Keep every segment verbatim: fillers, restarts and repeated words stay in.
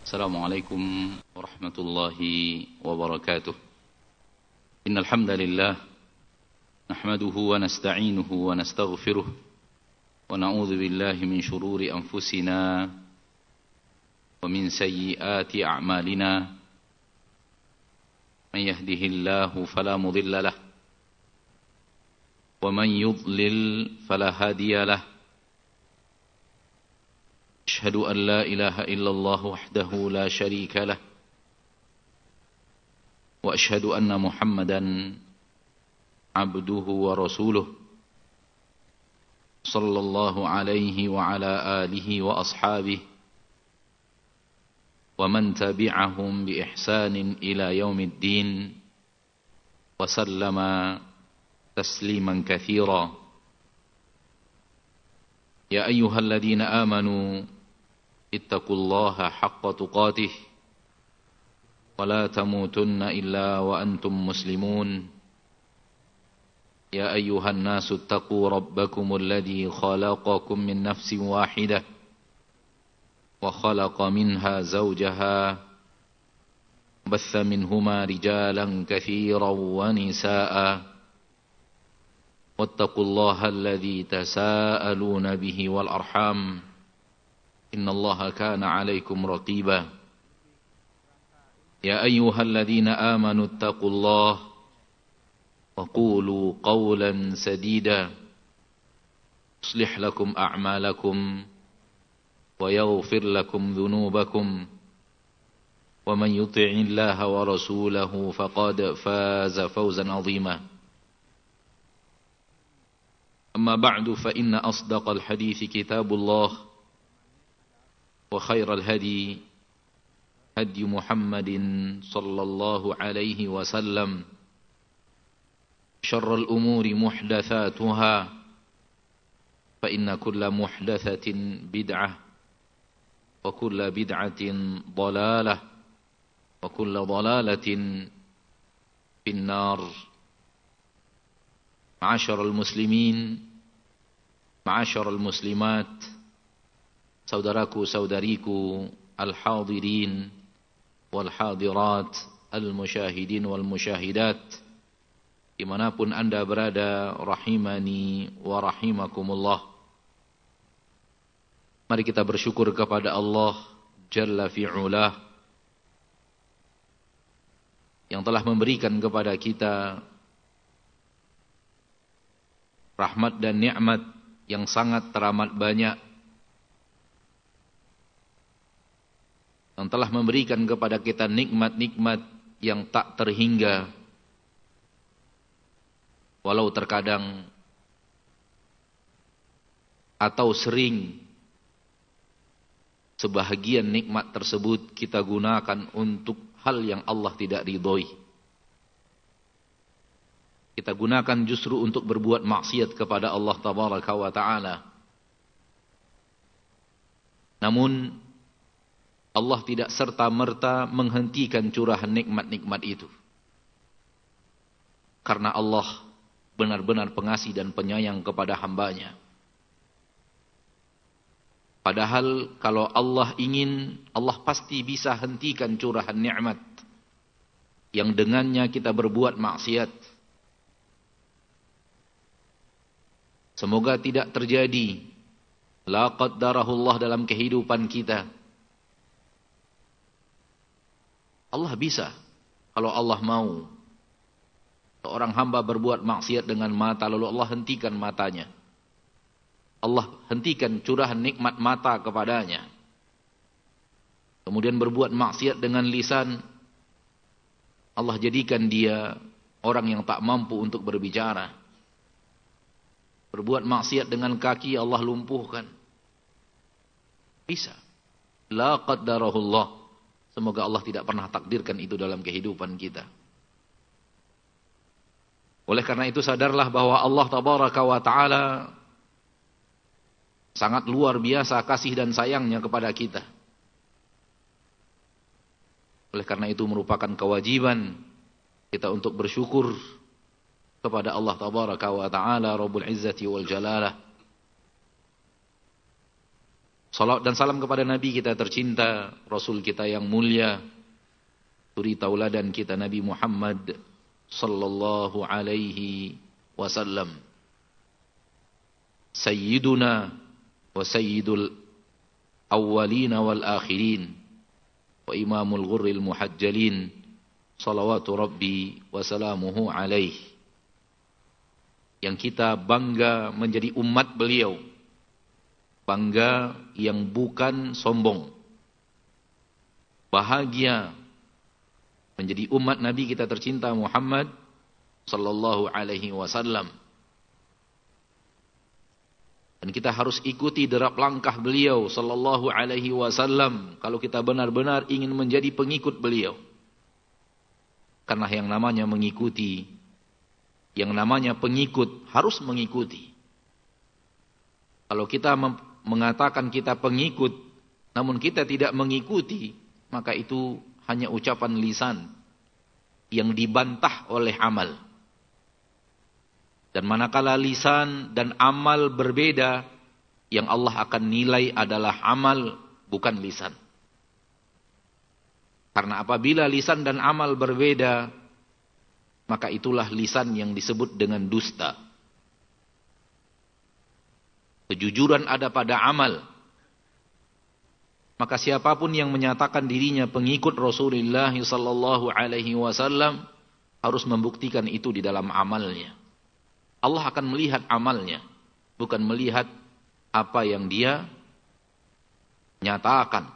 السلام عليكم ورحمة الله وبركاته. إن الحمد لله نحمده ونستعينه ونستغفره ونعوذ بالله من شرور أنفسنا ومن سيئات أعمالنا. من يهده الله فلا مضل له ومن يضلل فلا هادي له. أشهد أن لا إله إلا الله وحده لا شريك له وأشهد أن محمدا عبده ورسوله صلى الله عليه وعلى آله وأصحابه ومن تبعهم بإحسان إلى يوم الدين وسلم تسليما كثيرا. يا أيها الذين آمنوا اتقوا الله حق تقاته ولا تموتن إلا وأنتم مسلمون. يا أيها الناس اتقوا ربكم الذي خلقكم من نفس واحدة وخلق منها زوجها بث منهما رجالا كثيرا ونساء واتقوا الله الذي تساءلون به والأرحام إن الله كان عليكم رقيبا. يا أيها الذين آمنوا اتقوا الله وقولوا قولا سديدا يصلح لكم أعمالكم ويغفر لكم ذنوبكم ومن يطع الله ورسوله فقد فاز فوزا عظيما. أما بعد فإن أصدق الحديث كتاب الله وخير الهدي هدي محمد صلى الله عليه وسلم. شر الأمور محدثاتها فإن كل محدثة بدعة وكل بدعة ضلالة وكل ضلالة في النار. معاشر المسلمين معاشر المسلمات, saudaraku-saudariku al-hadirin wal-hadirat, al-musyahidin wal-musyahidat, dimanapun anda berada, rahimani wa rahimakumullah. Mari kita bersyukur kepada Allah Jalla fi'ulah yang telah memberikan kepada kita rahmat dan nikmat yang sangat teramat banyak, yang telah memberikan kepada kita nikmat-nikmat yang tak terhingga. Walau terkadang atau sering sebahagian nikmat tersebut kita gunakan untuk hal yang Allah tidak ridhoi. Kita gunakan justru untuk berbuat maksiat kepada Allah Tabaraka wa Ta'ala. Namun Allah tidak serta-merta menghentikan curahan nikmat-nikmat itu. Karena Allah benar-benar pengasih dan penyayang kepada hambanya. Padahal kalau Allah ingin, Allah pasti bisa hentikan curahan nikmat yang dengannya kita berbuat maksiat. Semoga tidak terjadi la qaddarahullah dalam kehidupan kita. Allah bisa, kalau Allah mau, seorang hamba berbuat maksiat dengan mata, lalu Allah hentikan matanya. Allah hentikan curahan nikmat mata kepadanya. Kemudian berbuat maksiat dengan lisan, Allah jadikan dia orang yang tak mampu untuk berbicara. Berbuat maksiat dengan kaki, Allah lumpuhkan. Bisa. La qaddarahullah. Semoga Allah tidak pernah takdirkan itu dalam kehidupan kita. Oleh karena itu sadarlah bahwa Allah Tabaraka wa Ta'ala sangat luar biasa kasih dan sayangnya kepada kita. Oleh karena itu merupakan kewajiban kita untuk bersyukur kepada Allah Tabaraka wa Ta'ala Rabbul Izzati wal Jalalah. Salawat dan salam kepada Nabi kita tercinta, Rasul kita yang mulia, suri tauladan kita Nabi Muhammad sallallahu alaihi wasallam. Sayyiduna wa sayyidul awwalina wal akhirin wa imamul ghurril muhajjalin, salawatu rabbi wa salamuhu alaihi. Yang kita bangga menjadi umat beliau, bangga yang bukan sombong, bahagia menjadi umat Nabi kita tercinta Muhammad sallallahu alaihi wasallam. Dan kita harus ikuti derap langkah beliau sallallahu alaihi wasallam kalau kita benar-benar ingin menjadi pengikut beliau. Karena yang namanya mengikuti, yang namanya pengikut harus mengikuti. Kalau kita mengatakan kita pengikut, namun kita tidak mengikuti, maka itu hanya ucapan lisan yang dibantah oleh amal. Dan manakala lisan dan amal berbeda, yang Allah akan nilai adalah amal, bukan lisan. Karena apabila lisan dan amal berbeda, maka itulah lisan yang disebut dengan dusta. Kejujuran ada pada amal. Maka siapapun yang menyatakan dirinya pengikut Rasulullah sallallahu alaihi wasallam harus membuktikan itu di dalam amalnya. Allah akan melihat amalnya, bukan melihat apa yang dia nyatakan.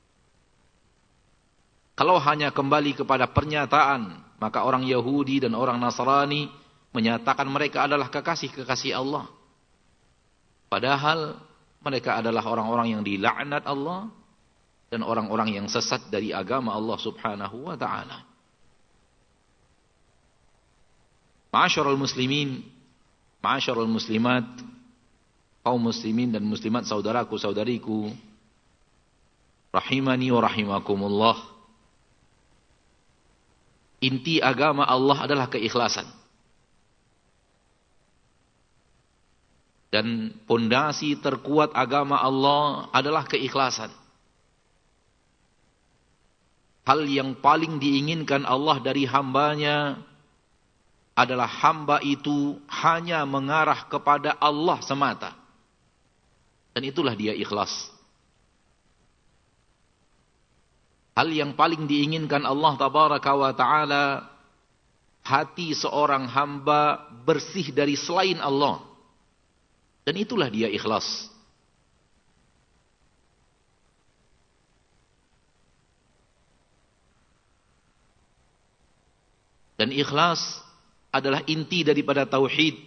Kalau hanya kembali kepada pernyataan, maka orang Yahudi dan orang Nasrani menyatakan mereka adalah kekasih-kekasih Allah. Padahal mereka adalah orang-orang yang dilaknat Allah dan orang-orang yang sesat dari agama Allah Subhanahu wa taala. Ma'asyiral muslimin, ma'asyiral muslimat, kaum muslimin dan muslimat saudaraku saudariku, rahimani wa rahimakumullah. Inti agama Allah adalah keikhlasan. Dan pondasi terkuat agama Allah adalah keikhlasan. Hal yang paling diinginkan Allah dari hambanya adalah hamba itu hanya mengarah kepada Allah semata. Dan itulah dia ikhlas. Hal yang paling diinginkan Allah tabaraka wa ta'ala, hati seorang hamba bersih dari selain Allah. Dan itulah dia ikhlas. Dan ikhlas adalah inti daripada tauhid.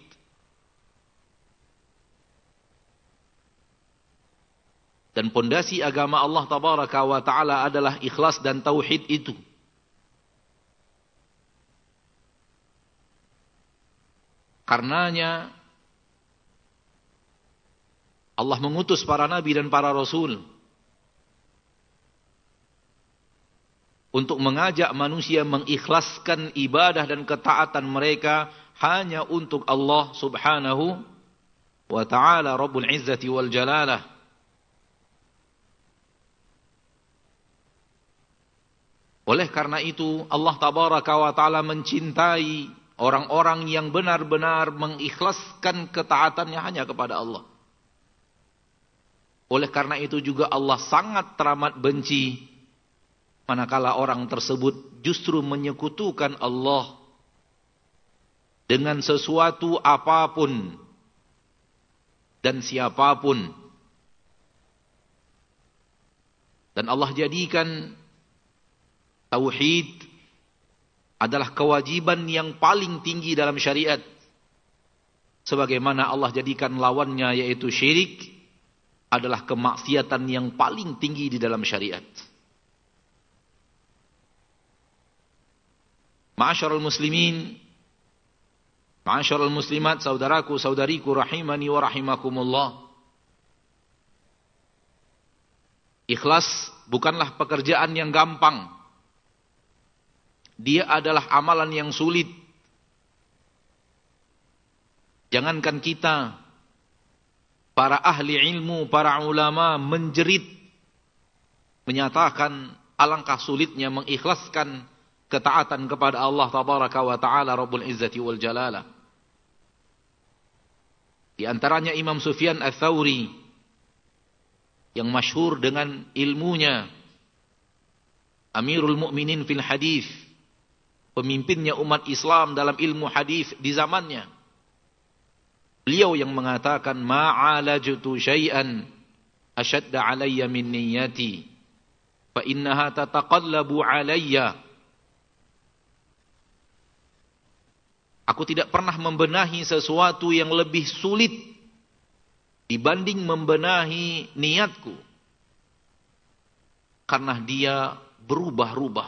Dan pondasi agama Allah tabaraka wa ta'ala adalah ikhlas dan tauhid itu. Karenanya Allah mengutus para nabi dan para rasul untuk mengajak manusia mengikhlaskan ibadah dan ketaatan mereka hanya untuk Allah Subhanahu wa ta'ala Rabbul Izzati wal Jalalah. Oleh karena itu Allah tabaraka wa ta'ala mencintai orang-orang yang benar-benar mengikhlaskan ketaatannya hanya kepada Allah. Oleh karena itu juga Allah sangat teramat benci manakala orang tersebut justru menyekutukan Allah dengan sesuatu apapun dan siapapun. Dan Allah jadikan tauhid adalah kewajiban yang paling tinggi dalam syariat. Sebagaimana Allah jadikan lawannya yaitu syirik adalah kemaksiatan yang paling tinggi di dalam syariat. Ma'asyiral muslimin, ma'asyiral muslimat, saudaraku saudariku rahimani wa rahimakumullah. Ikhlas bukanlah pekerjaan yang gampang. Dia adalah amalan yang sulit. Jangankan kita, para ahli ilmu, para ulama menjerit, menyatakan alangkah sulitnya mengikhlaskan ketaatan kepada Allah tabaraka wa ta'ala Rabbul Izzati wal Jalalah. Di antaranya Imam Sufyan Ats-Tsauri yang masyhur dengan ilmunya, Amirul Mukminin fil Hadis, pemimpinnya umat Islam dalam ilmu hadis di zamannya. Beliau yang mengatakan, ma'alajtu syai'an ashadda 'alayya min niyyati fa innaha tataqallabu 'alayya. Aku tidak pernah membenahi sesuatu yang lebih sulit dibanding membenahi niatku, karena dia berubah-ubah.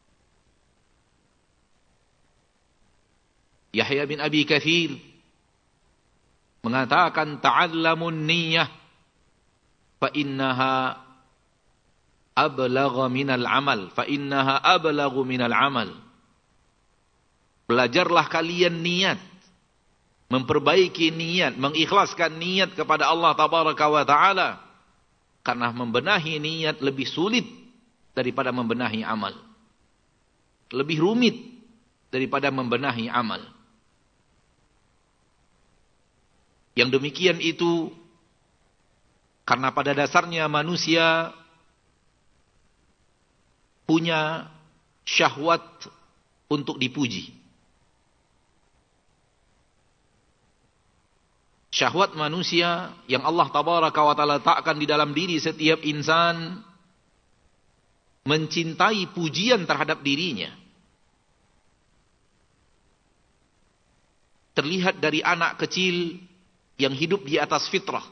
Yahya bin Abi Katsir mengatakan, ta'allamun niyyah fa innaha ablagha minal amal, fa innaha ablaghu minal amal. Belajarlah kalian niat, memperbaiki niat, mengikhlaskan niat kepada Allah tabaraka wa ta'ala, karena membenahi niat lebih sulit daripada membenahi amal, lebih rumit daripada membenahi amal. Yang demikian itu karena pada dasarnya manusia punya syahwat untuk dipuji. Syahwat manusia yang Allah tabaraka wa ta'ala letakkan di dalam diri setiap insan mencintai pujian terhadap dirinya. Terlihat dari anak kecil yang hidup di atas fitrah.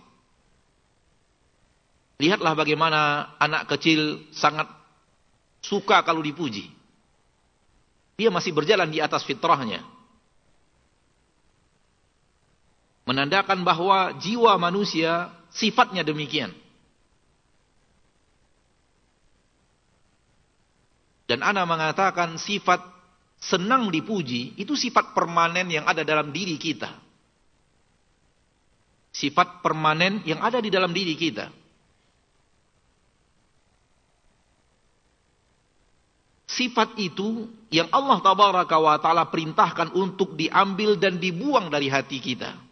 Lihatlah bagaimana anak kecil sangat suka kalau dipuji. Dia masih berjalan di atas fitrahnya. Menandakan bahwa jiwa manusia sifatnya demikian. Dan ana mengatakan sifat senang dipuji itu sifat permanen yang ada dalam diri kita. Sifat permanen yang ada di dalam diri kita. Sifat itu yang Allah tabaraka wa ta'ala perintahkan untuk diambil dan dibuang dari hati kita.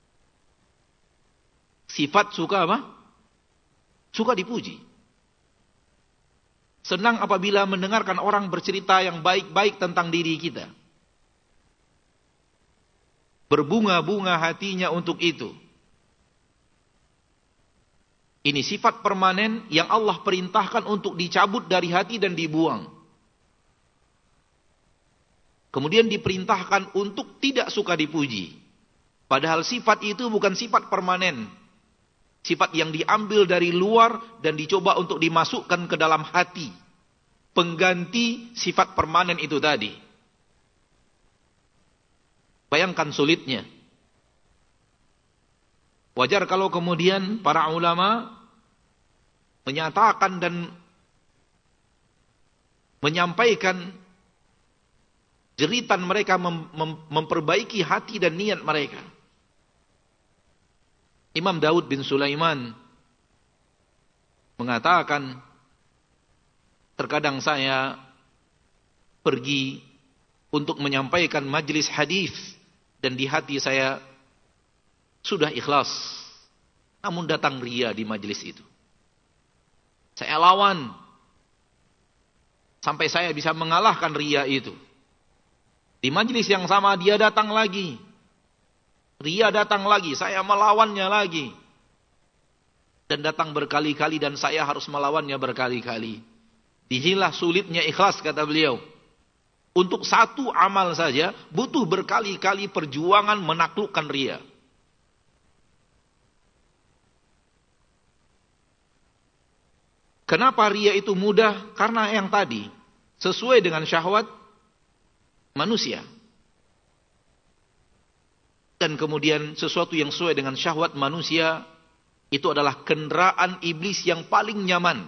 Sifat suka apa? Suka dipuji. Senang apabila mendengarkan orang bercerita yang baik-baik tentang diri kita. Berbunga-bunga hatinya untuk itu. Ini sifat permanen yang Allah perintahkan untuk dicabut dari hati dan dibuang. Kemudian diperintahkan untuk tidak suka dipuji. Padahal sifat itu bukan sifat permanen. Sifat yang diambil dari luar dan dicoba untuk dimasukkan ke dalam hati. Pengganti sifat permanen itu tadi. Bayangkan sulitnya. Wajar kalau kemudian para ulama menyatakan dan menyampaikan jeritan mereka mem mem memperbaiki hati dan niat mereka. Imam Daud bin Sulaiman mengatakan, terkadang saya pergi untuk menyampaikan majelis hadis dan di hati saya sudah ikhlas, namun datang ria di majelis itu. Saya lawan sampai saya bisa mengalahkan ria itu. Di majelis yang sama dia datang lagi. Ria datang lagi, saya melawannya lagi. Dan datang berkali-kali dan saya harus melawannya berkali-kali. Disinilah sulitnya ikhlas, kata beliau. Untuk satu amal saja butuh berkali-kali perjuangan menaklukkan ria. Kenapa ria itu mudah? Karena yang tadi, sesuai dengan syahwat manusia. Dan kemudian sesuatu yang sesuai dengan syahwat manusia, itu adalah kendaraan iblis yang paling nyaman.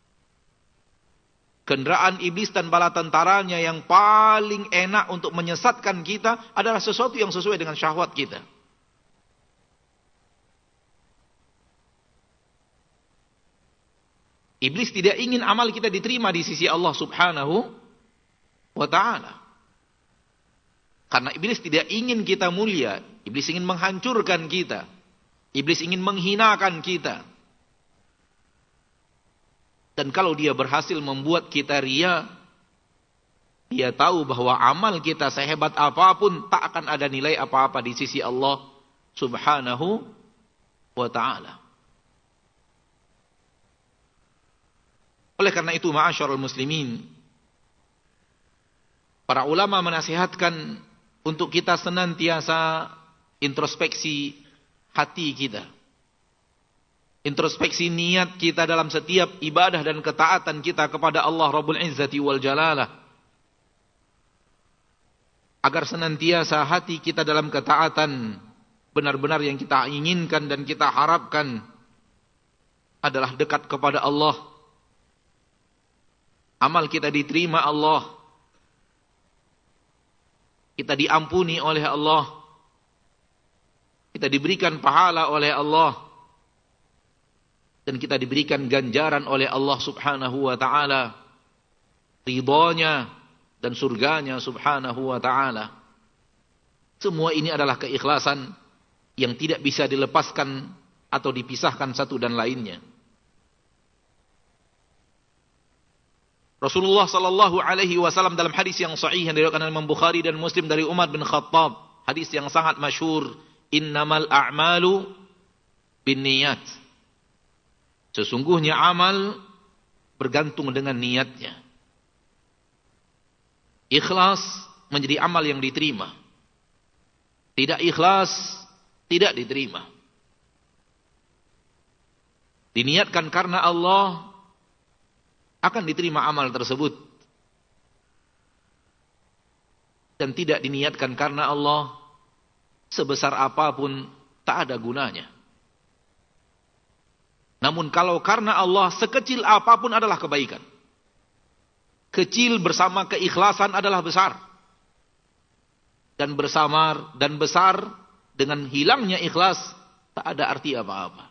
Kendaraan iblis dan bala tentaranya yang paling enak untuk menyesatkan kita adalah sesuatu yang sesuai dengan syahwat kita. Iblis tidak ingin amal kita diterima di sisi Allah Subhanahu wa ta'ala. Karena iblis tidak ingin kita mulia. Iblis ingin menghancurkan kita. Iblis ingin menghinakan kita. Dan kalau dia berhasil membuat kita ria, dia tahu bahwa amal kita sehebat apapun tak akan ada nilai apa-apa di sisi Allah Subhanahu wa ta'ala. Oleh karena itu, ma'asyarul muslimin, para ulama menasihatkan untuk kita senantiasa introspeksi hati kita. Introspeksi niat kita dalam setiap ibadah dan ketaatan kita kepada Allah Rabbul Izzati wal Jalalah. Agar senantiasa hati kita dalam ketaatan benar-benar yang kita inginkan dan kita harapkan adalah dekat kepada Allah. Amal kita diterima Allah. Kita diampuni oleh Allah. Kita diberikan pahala oleh Allah. Dan kita diberikan ganjaran oleh Allah Subhanahu wa ta'ala. Ridhonya dan surganya Subhanahu wa ta'ala. Semua ini adalah keikhlasan yang tidak bisa dilepaskan atau dipisahkan satu dan lainnya. Rasulullah sallallahu alaihi wasallam dalam hadis yang sahih yang diriwayatkan oleh Imam Bukhari dan Muslim dari Umar bin Khattab, hadis yang sangat masyhur, innamal a'malu binniyat. Sesungguhnya amal bergantung dengan niatnya. Ikhlas menjadi amal yang diterima. Tidak ikhlas tidak diterima. Diniatkan karena Allah, akan diterima amal tersebut. Dan tidak diniatkan karena Allah, sebesar apapun tak ada gunanya. Namun kalau karena Allah, sekecil apapun adalah kebaikan. Kecil bersama keikhlasan adalah besar. Dan bersamar dan besar dengan hilangnya ikhlas tak ada arti apa-apa.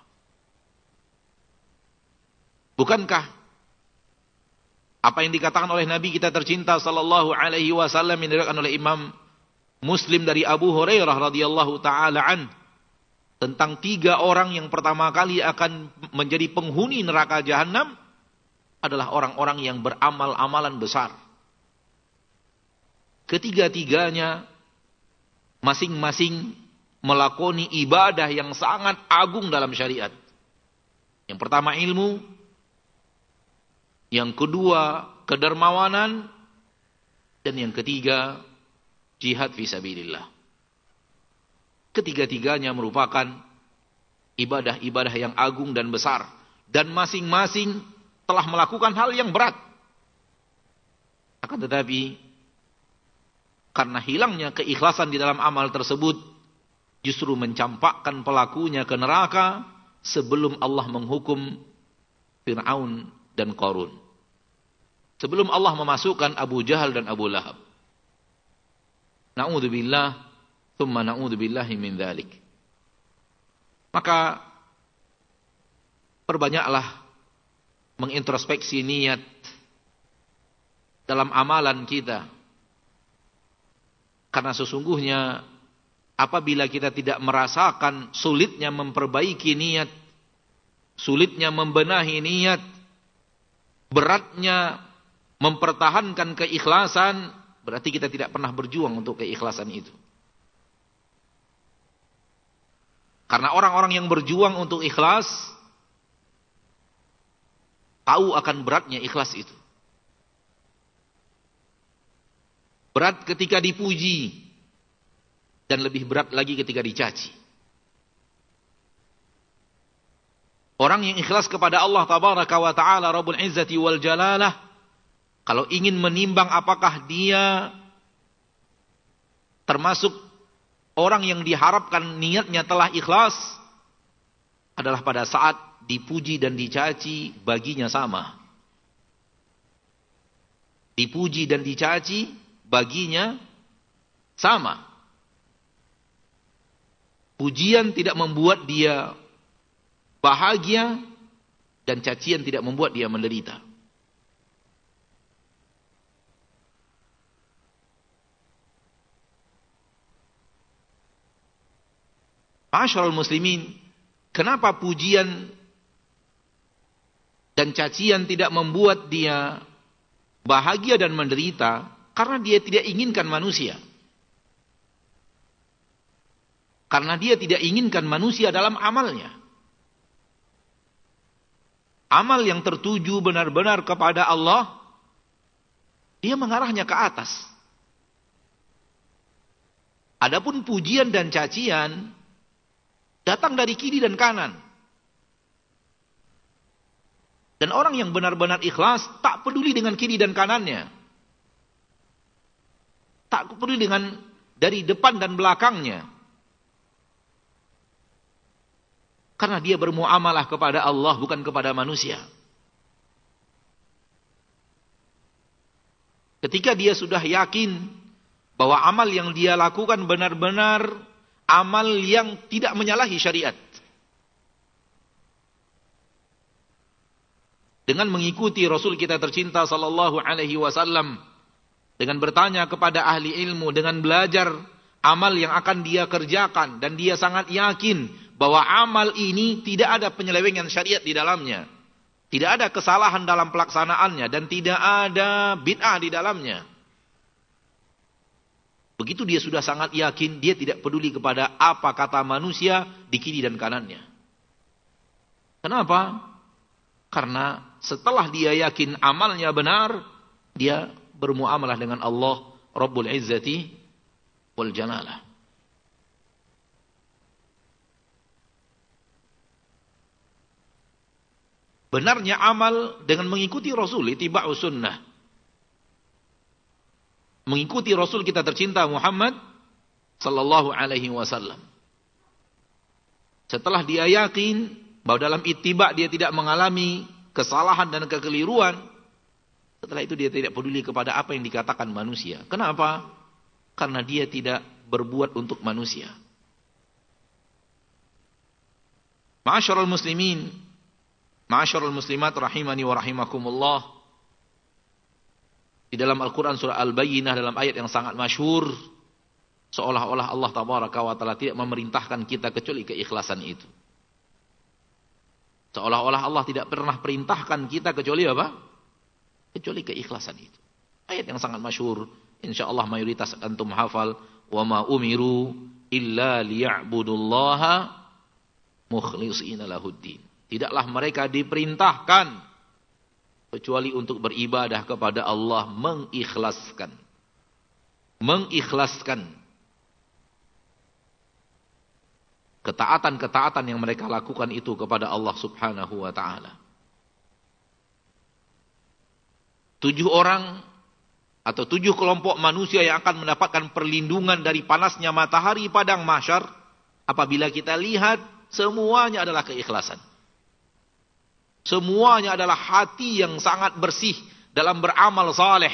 Bukankah apa yang dikatakan oleh Nabi kita tercinta sallallahu alaihi wasallam yang diriwayatkan oleh Imam Muslim dari Abu Hurairah radhiyallahu taala an tentang tiga orang yang pertama kali akan menjadi penghuni neraka jahanam adalah orang-orang yang beramal amalan besar. Ketiga-tiganya masing-masing melakoni ibadah yang sangat agung dalam syariat. Yang pertama ilmu, yang kedua kedermawanan, dan yang ketiga jihad fisabilillah. Ketiga-tiganya merupakan ibadah-ibadah yang agung dan besar, dan masing-masing telah melakukan hal yang berat. Akan tetapi karena hilangnya keikhlasan di dalam amal tersebut, justru mencampakkan pelakunya ke neraka sebelum Allah menghukum Fir'aun dan Qarun. Sebelum Allah memasukkan Abu Jahal dan Abu Lahab. Na'udzubillah, thumma na'udzubillahi min dzalik. Maka perbanyaklah mengintrospeksi niat dalam amalan kita. Karena sesungguhnya apabila kita tidak merasakan sulitnya memperbaiki niat, sulitnya membenahi niat, beratnya mempertahankan keikhlasan, berarti kita tidak pernah berjuang untuk keikhlasan itu. Karena orang-orang yang berjuang untuk ikhlas tahu akan beratnya ikhlas itu. Berat ketika dipuji, dan lebih berat lagi ketika dicaci. Orang yang ikhlas kepada Allah Tabaraka wa Ta'ala Rabbul Izzati wal Jalalah, kalau ingin menimbang apakah dia termasuk orang yang diharapkan niatnya telah ikhlas, adalah pada saat dipuji dan dicaci baginya sama. Dipuji dan dicaci baginya sama. Pujian tidak membuat dia bahagia, dan cacian tidak membuat dia menderita. Ma'asyiral muslimin, kenapa pujian dan cacian tidak membuat dia bahagia dan menderita? Karena dia tidak inginkan manusia. Karena dia tidak inginkan manusia dalam amalnya. Amal yang tertuju benar-benar kepada Allah, dia mengarahnya ke atas. Adapun pujian dan cacian datang dari kiri dan kanan. Dan orang yang benar-benar ikhlas tak peduli dengan kiri dan kanannya. Tak peduli dengan dari depan dan belakangnya. Karena dia bermuamalah kepada Allah bukan kepada manusia. Ketika dia sudah yakin bahwa amal yang dia lakukan benar-benar amal yang tidak menyalahi syariat. Dengan mengikuti Rasul kita tercinta sallallahu alaihi wasallam, dengan bertanya kepada ahli ilmu, dengan belajar amal yang akan dia kerjakan, dan dia sangat yakin bahwa amal ini tidak ada penyelewengan syariat di dalamnya, tidak ada kesalahan dalam pelaksanaannya, dan tidak ada bid'ah di dalamnya. Begitu dia sudah sangat yakin, dia tidak peduli kepada apa kata manusia di kiri dan kanannya. Kenapa? Karena setelah dia yakin amalnya benar, dia bermuamalah dengan Allah Rabbul Izzati wal Jalalah. Benarnya amal dengan mengikuti Rasul, ittiba'us sunnah. Mengikuti Rasul kita tercinta Muhammad sallallahu alaihi wasallam. Setelah dia yakin bahwa dalam ittiba dia tidak mengalami kesalahan dan kekeliruan, setelah itu dia tidak peduli kepada apa yang dikatakan manusia. Kenapa? Karena dia tidak berbuat untuk manusia. Ma'asyiral muslimin, ma'asyiral muslimat rahimani wa rahimakumullah. Di dalam Al-Quran surah Al-Bayyinah dalam ayat yang sangat masyhur, seolah-olah Allah tabaraka wa ta'ala tidak memerintahkan kita kecuali keikhlasan itu. Seolah-olah Allah tidak pernah perintahkan kita kecuali apa? Kecuali keikhlasan itu. Ayat yang sangat masyhur, insyaallah mayoritas antum hafal, wa ma umiru illa liya'budullaha mukhlishina lahuddin. Tidaklah mereka diperintahkan kecuali untuk beribadah kepada Allah, mengikhlaskan. Mengikhlaskan ketaatan-ketaatan yang mereka lakukan itu kepada Allah subhanahu wa ta'ala. Tujuh orang atau tujuh kelompok manusia yang akan mendapatkan perlindungan dari panasnya matahari padang mahsyar, apabila kita lihat, semuanya adalah keikhlasan. Semuanya adalah hati yang sangat bersih dalam beramal saleh.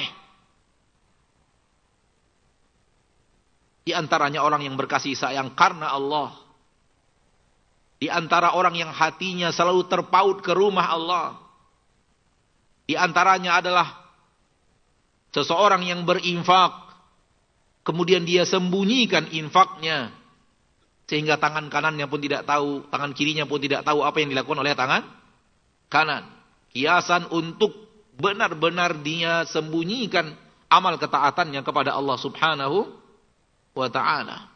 Di antaranya orang yang berkasih sayang karena Allah. Di antara orang yang hatinya selalu terpaut ke rumah Allah. Di antaranya adalah seseorang yang berinfak, kemudian dia sembunyikan infaknya, sehingga tangan kanannya pun tidak tahu, tangan kirinya pun tidak tahu apa yang dilakukan oleh tangan kanan. Kiasan untuk benar-benar dia sembunyikan amal ketaatannya kepada Allah subhanahu wa ta'ala.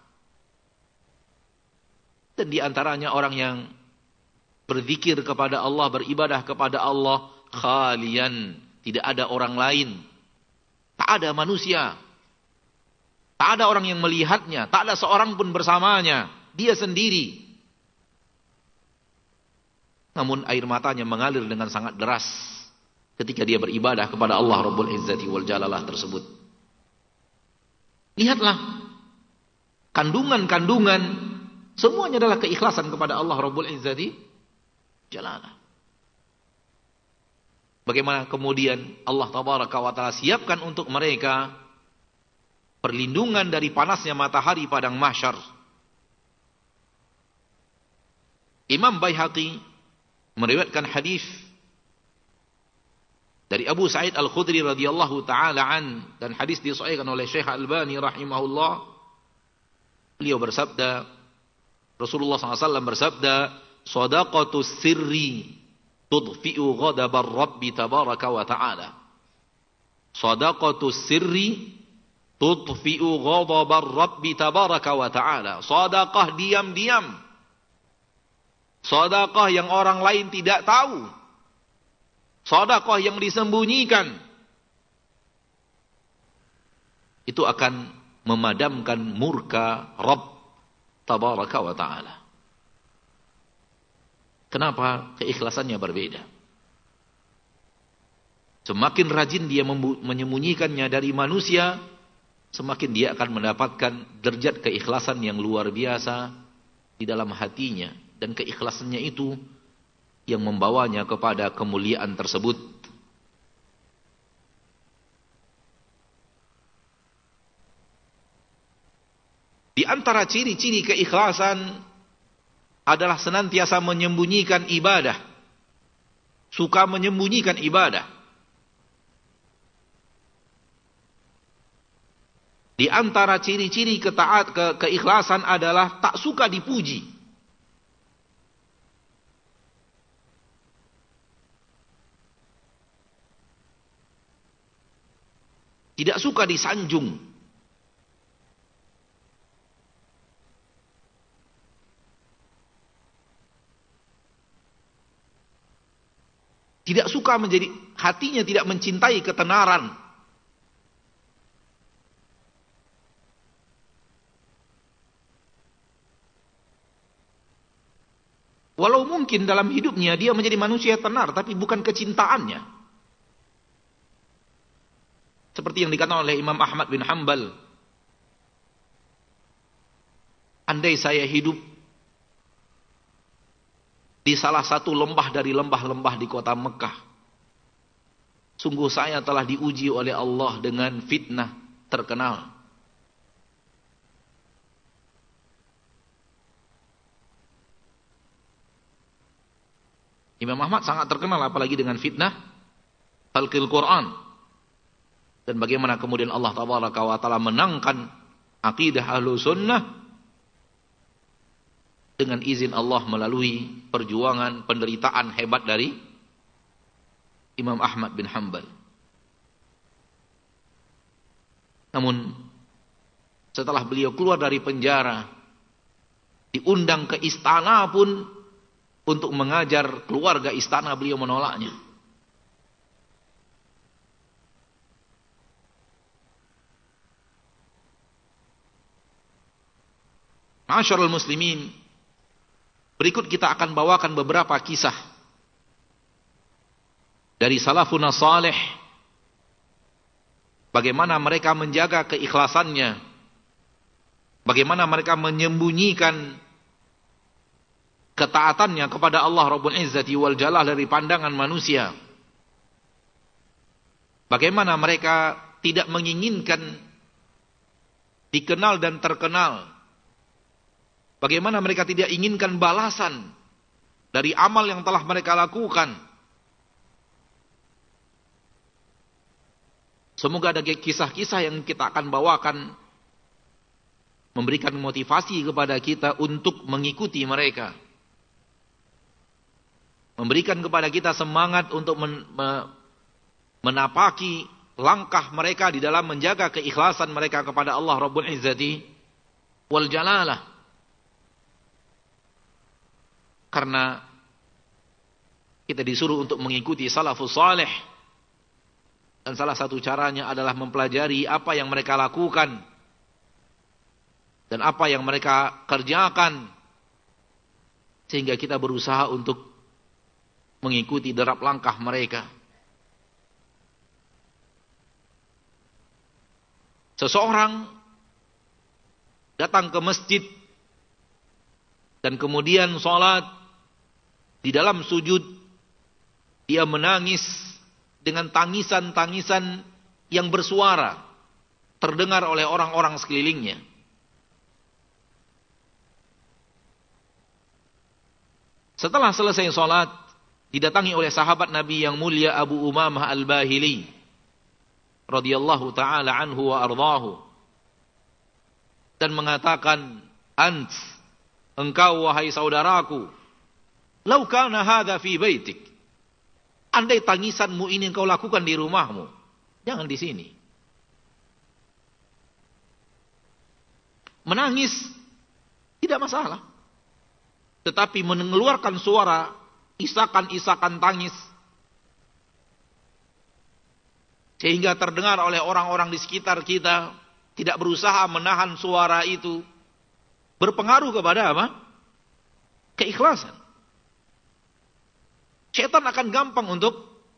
Dan di antaranya orang yang berzikir kepada Allah, beribadah kepada Allah khalian, tidak ada orang lain, tak ada manusia, tak ada orang yang melihatnya, tak ada seorang pun bersamanya, dia sendiri. Namun air matanya mengalir dengan sangat deras ketika dia beribadah kepada Allah Rabbul Izzati wal Jalalah tersebut. Lihatlah, kandungan-kandungan semuanya adalah keikhlasan kepada Allah Rabbul Izzati Jalalah. Bagaimana kemudian Allah Tabaraka wa Ta'ala siapkan untuk mereka perlindungan dari panasnya matahari padang mahsyar. Imam Baihaqi meriwayatkan hadis Dari Abu Sa'id Al-Khudri radhiyallahu taala an, dan hadis disahihkan oleh Syekh Al-Albani rahimahullah. Beliau bersabda, Rasulullah sallallahu alaihi wasallam bersabda, "Shadaqatus sirri tudfi'u ghadabar Rabbi tabaraka wa ta'ala." Shadaqatus sirri tudfi'u ghadabar Rabbi tabaraka wa ta'ala. Sedekah diam-diam. Sedekah yang orang lain tidak tahu. Sedekah yang disembunyikan. Itu akan memadamkan murka Rabb tabaraka wa ta'ala. Kenapa? Keikhlasannya berbeda. Semakin rajin dia menyembunyikannya dari manusia, semakin dia akan mendapatkan derajat keikhlasan yang luar biasa di dalam hatinya. Dan keikhlasannya itu yang membawanya kepada kemuliaan tersebut. Di antara ciri-ciri keikhlasan adalah senantiasa menyembunyikan ibadah. Suka menyembunyikan ibadah. Di antara ciri-ciri ketaat ke keikhlasan adalah tak suka dipuji. Tidak suka disanjung. Tidak suka menjadi, hatinya tidak mencintai ketenaran. Walau mungkin dalam hidupnya dia menjadi manusia tenar, tapi bukan kecintaannya. Seperti yang dikatakan oleh Imam Ahmad bin Hanbal. Andai saya hidup di salah satu lembah dari lembah-lembah di kota Mekah, sungguh saya telah diuji oleh Allah dengan fitnah terkenal. Imam Ahmad sangat terkenal apalagi dengan fitnah khalqil Quran. Dan bagaimana kemudian Allah tabaraka wa ta'ala menangkan akidah ahlu sunnah dengan izin Allah melalui perjuangan penderitaan hebat dari Imam Ahmad bin Hanbal. Namun setelah beliau keluar dari penjara, diundang ke istana pun untuk mengajar keluarga istana, beliau menolaknya. Ma'asyiral muslimin, berikut kita akan bawakan beberapa kisah dari salafun salih, bagaimana mereka menjaga keikhlasannya, bagaimana mereka menyembunyikan ketaatannya kepada Allah Rabbul Izzati wal Jalal dari pandangan manusia, bagaimana mereka tidak menginginkan dikenal dan terkenal, bagaimana mereka tidak inginkan balasan dari amal yang telah mereka lakukan. Semoga ada kisah-kisah yang kita akan bawakan memberikan motivasi kepada kita untuk mengikuti mereka. Memberikan kepada kita semangat untuk men me menapaki langkah mereka di dalam menjaga keikhlasan mereka kepada Allah Rabbul Izzati wal Jalalah. Karena kita disuruh untuk mengikuti salafus salih. Dan salah satu caranya adalah mempelajari apa yang mereka lakukan. Dan apa yang mereka kerjakan. Sehingga kita berusaha untuk mengikuti derap langkah mereka. Seseorang datang ke masjid. Dan kemudian sholat. Di dalam sujud, dia menangis dengan tangisan-tangisan yang bersuara, terdengar oleh orang-orang sekelilingnya. Setelah selesai sholat, didatangi oleh sahabat Nabi yang mulia Abu Umamah Al-Bahili radhiyallahu taala anhu wa ardhahu, dan mengatakan, "Ant, engkau wahai saudaraku, lau kana hadza fi baitik." Andai tangisanmu ini engkau lakukan di rumahmu, jangan di sini. Menangis tidak masalah, tetapi mengeluarkan suara isakan-isakan tangis sehingga terdengar oleh orang-orang di sekitar kita, tidak berusaha menahan suara itu, berpengaruh kepada apa? Keikhlasan. Syaitan akan gampang untuk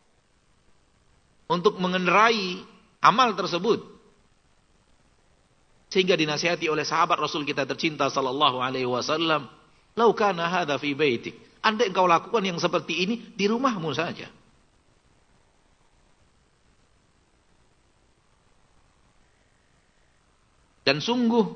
untuk mengenderai amal tersebut. Sehingga dinasihati oleh sahabat Rasul kita tercinta sallallahu alaihi wasallam, "Lau kana hadza fi baitik." Andai engkau lakukan yang seperti ini di rumahmu saja. Dan sungguh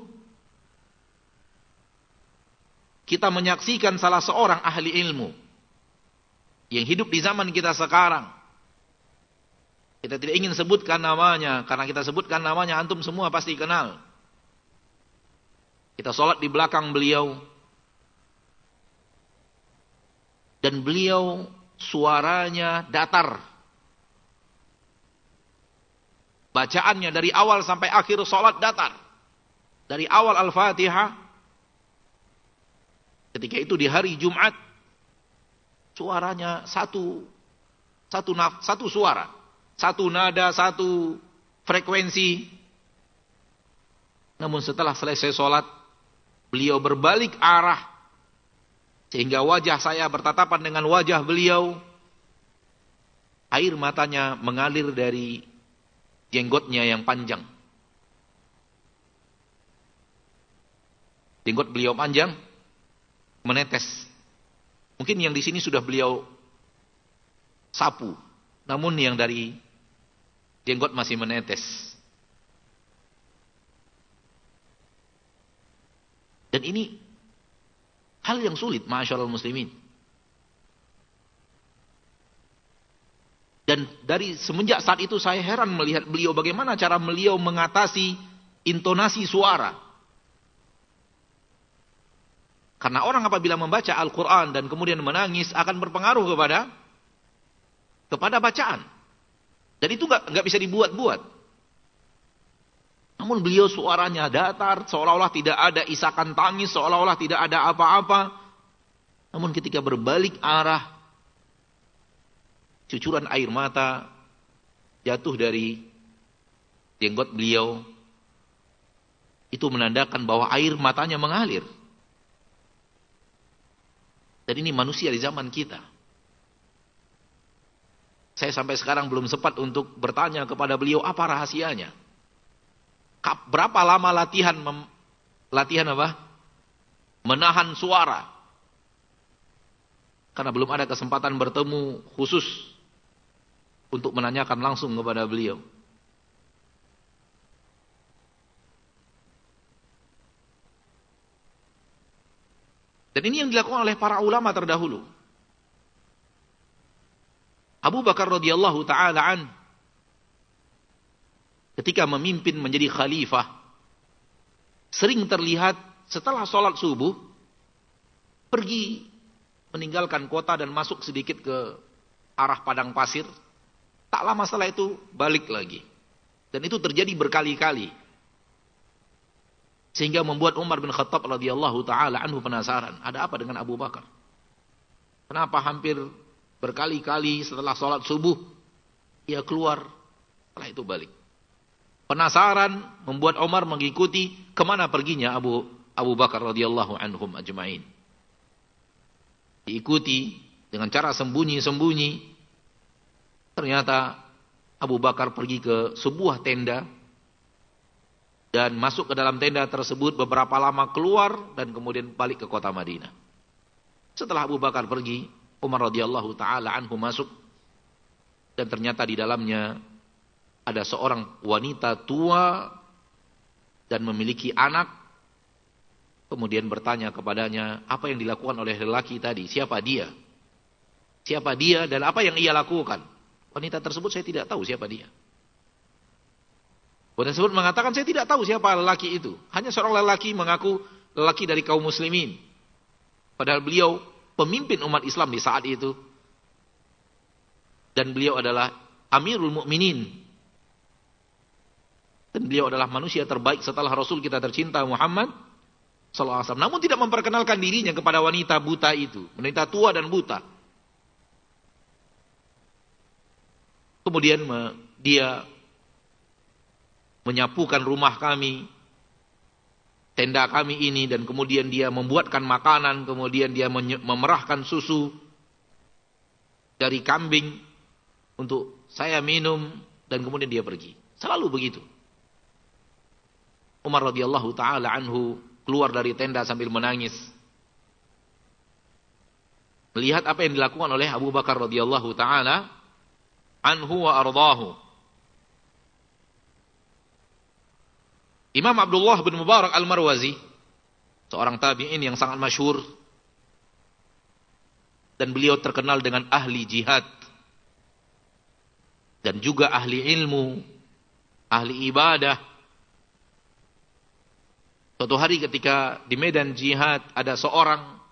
kita menyaksikan salah seorang ahli ilmu yang hidup di zaman kita sekarang. Kita tidak ingin sebutkan namanya, karena kita sebutkan namanya antum semua pasti kenal. Kita sholat di belakang beliau, dan beliau suaranya datar. Bacaannya dari awal sampai akhir sholat datar. Dari awal Al-Fatihah, ketika itu di hari Jumat, suaranya satu satu naf, satu suara, satu nada, satu frekuensi. Namun setelah selesai sholat, beliau berbalik arah sehingga wajah saya bertatapan dengan wajah beliau. Air matanya mengalir dari jenggotnya yang panjang. Jenggot beliau panjang, menetes. Mungkin yang di sini sudah beliau sapu, namun yang dari jenggot masih menetes. Dan ini hal yang sulit, ma'asyiral muslimin. Dan dari semenjak saat itu saya heran melihat beliau, bagaimana cara beliau mengatasi intonasi suara. Karena orang apabila membaca Al-Quran dan kemudian menangis akan berpengaruh kepada kepada bacaan. Dan itu nggak nggak bisa dibuat-buat. Namun beliau suaranya datar, seolah-olah tidak ada isakan tangis, seolah-olah tidak ada apa-apa. Namun ketika berbalik arah, cucuran air mata jatuh dari jenggot beliau. Itu menandakan bahwa air matanya mengalir. Dan ini manusia di zaman kita. Saya sampai sekarang belum sempat untuk bertanya kepada beliau apa rahasianya. Berapa lama latihan mem, latihan apa? Menahan suara. Karena belum ada kesempatan bertemu khusus untuk menanyakan langsung kepada beliau. Dan ini yang dilakukan oleh para ulama terdahulu. Abu Bakar radhiyallahu taala an ketika memimpin menjadi khalifah, sering terlihat setelah sholat subuh, pergi meninggalkan kota dan masuk sedikit ke arah padang pasir. Tak lama setelah itu balik lagi. Dan itu terjadi berkali-kali. Sehingga membuat Umar bin Khattab radhiyallahu taala anhu penasaran, ada apa dengan Abu Bakar? Kenapa hampir berkali-kali setelah sholat subuh ia keluar, setelah itu balik? Penasaran membuat Umar mengikuti kemana perginya Abu Abu Bakar radhiyallahu anhum ajma'in. Diikuti dengan cara sembunyi-sembunyi. Ternyata Abu Bakar pergi ke sebuah tenda dan masuk ke dalam tenda tersebut, beberapa lama keluar dan kemudian balik ke kota Madinah. Setelah Abu Bakar pergi, Umar radhiyallahu taala anhu masuk dan ternyata di dalamnya ada seorang wanita tua dan memiliki anak. Kemudian bertanya kepadanya, apa yang dilakukan oleh lelaki tadi? Siapa dia? siapa dia dan apa yang ia lakukan. Wanita tersebut saya tidak tahu siapa dia. Wanita tersebut mengatakan saya tidak tahu siapa lelaki itu. Hanya seorang lelaki mengaku lelaki dari kaum muslimin. Padahal beliau pemimpin umat Islam di saat itu. Dan beliau adalah Amirul Mukminin. Dan beliau adalah manusia terbaik setelah Rasul kita tercinta Muhammad sallallahu alaihi wasallam. Namun tidak memperkenalkan dirinya kepada wanita buta itu. Wanita tua dan buta. Kemudian dia menyapukan rumah kami, tenda kami ini, dan kemudian dia membuatkan makanan, kemudian dia memerahkan susu dari kambing untuk saya minum, dan kemudian dia pergi. Selalu begitu. Umar radhiyallahu taala anhu keluar dari tenda sambil menangis, melihat apa yang dilakukan oleh Abu Bakar radhiyallahu taala anhu wa ardahu. Imam Abdullah bin Mubarak Al-Marwazi, seorang tabi'in yang sangat masyhur, dan beliau terkenal dengan ahli jihad dan juga ahli ilmu, ahli ibadah. Suatu hari ketika di medan jihad ada seorang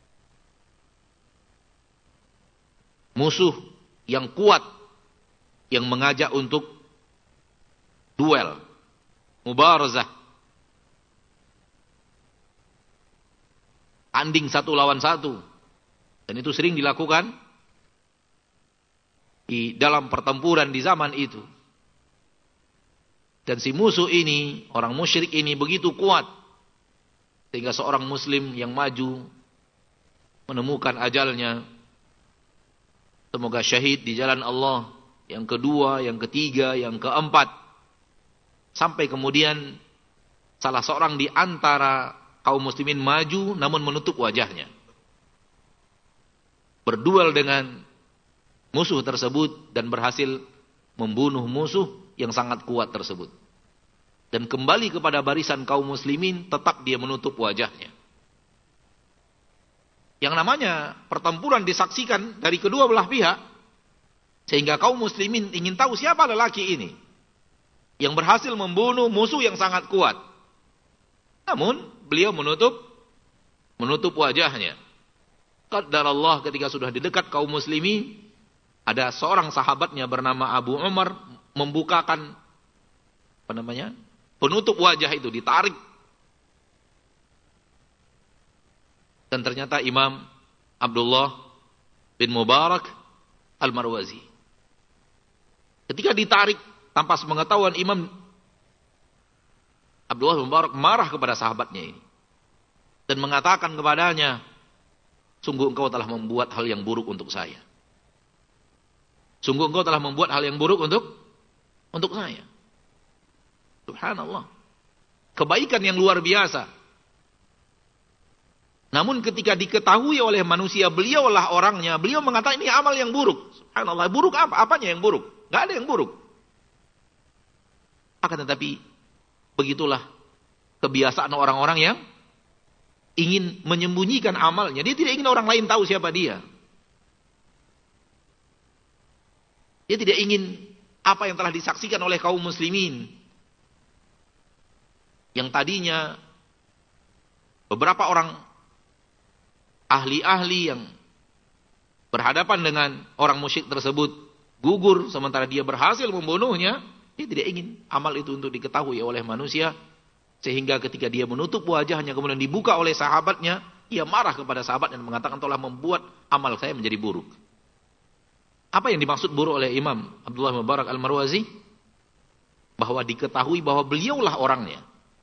musuh yang kuat yang mengajak untuk duel, mubarazah, tanding satu lawan satu, dan itu sering dilakukan di dalam pertempuran di zaman itu. Dan si musuh ini, orang musyrik ini begitu kuat sehingga seorang muslim yang maju menemukan ajalnya, semoga syahid di jalan Allah, yang kedua, yang ketiga, yang keempat, sampai kemudian salah seorang di antara kaum muslimin maju namun menutup wajahnya, berduel dengan musuh tersebut dan berhasil membunuh musuh yang sangat kuat tersebut, dan kembali kepada barisan kaum muslimin, tetap dia menutup wajahnya. Yang namanya pertempuran disaksikan dari kedua belah pihak, sehingga kaum muslimin ingin tahu siapa lelaki ini yang berhasil membunuh musuh yang sangat kuat. Namun beliau menutup menutup wajahnya. Qadarallah, ketika sudah di dekat kaum muslimin, ada seorang sahabatnya bernama Abu Umar membukakan apa namanya? penutup wajah itu, ditarik. Dan ternyata Imam Abdullah bin Mubarak Al-Marwazi. Ketika ditarik tanpa sepengetahuan Imam Abdullah bin Mubarak marah kepada sahabatnya ini dan mengatakan kepadanya, sungguh engkau telah membuat hal yang buruk untuk saya. Sungguh engkau telah membuat hal yang buruk untuk untuk saya. Subhanallah. Kebaikan yang luar biasa. Namun ketika diketahui oleh manusia beliaulah orangnya, beliau mengatakan ini amal yang buruk. Subhanallah. Buruk apa? Apanya yang buruk? Gak ada yang buruk. Akan tetapi begitulah kebiasaan orang-orang yang ingin menyembunyikan amalnya. Dia tidak ingin orang lain tahu siapa dia. Dia tidak ingin apa yang telah disaksikan oleh kaum muslimin, yang tadinya beberapa orang ahli-ahli yang berhadapan dengan orang musyrik tersebut gugur, sementara dia berhasil membunuhnya. Dia tidak ingin amal itu untuk diketahui oleh manusia, sehingga ketika dia menutup wajahnya kemudian dibuka oleh sahabatnya, ia marah kepada sahabat dan mengatakan telah membuat amal saya menjadi buruk. Apa yang dimaksud buruk oleh Imam Abdullah bin Mubarak Al-Marwazi? Bahwa diketahui bahwa beliaulah orangnya.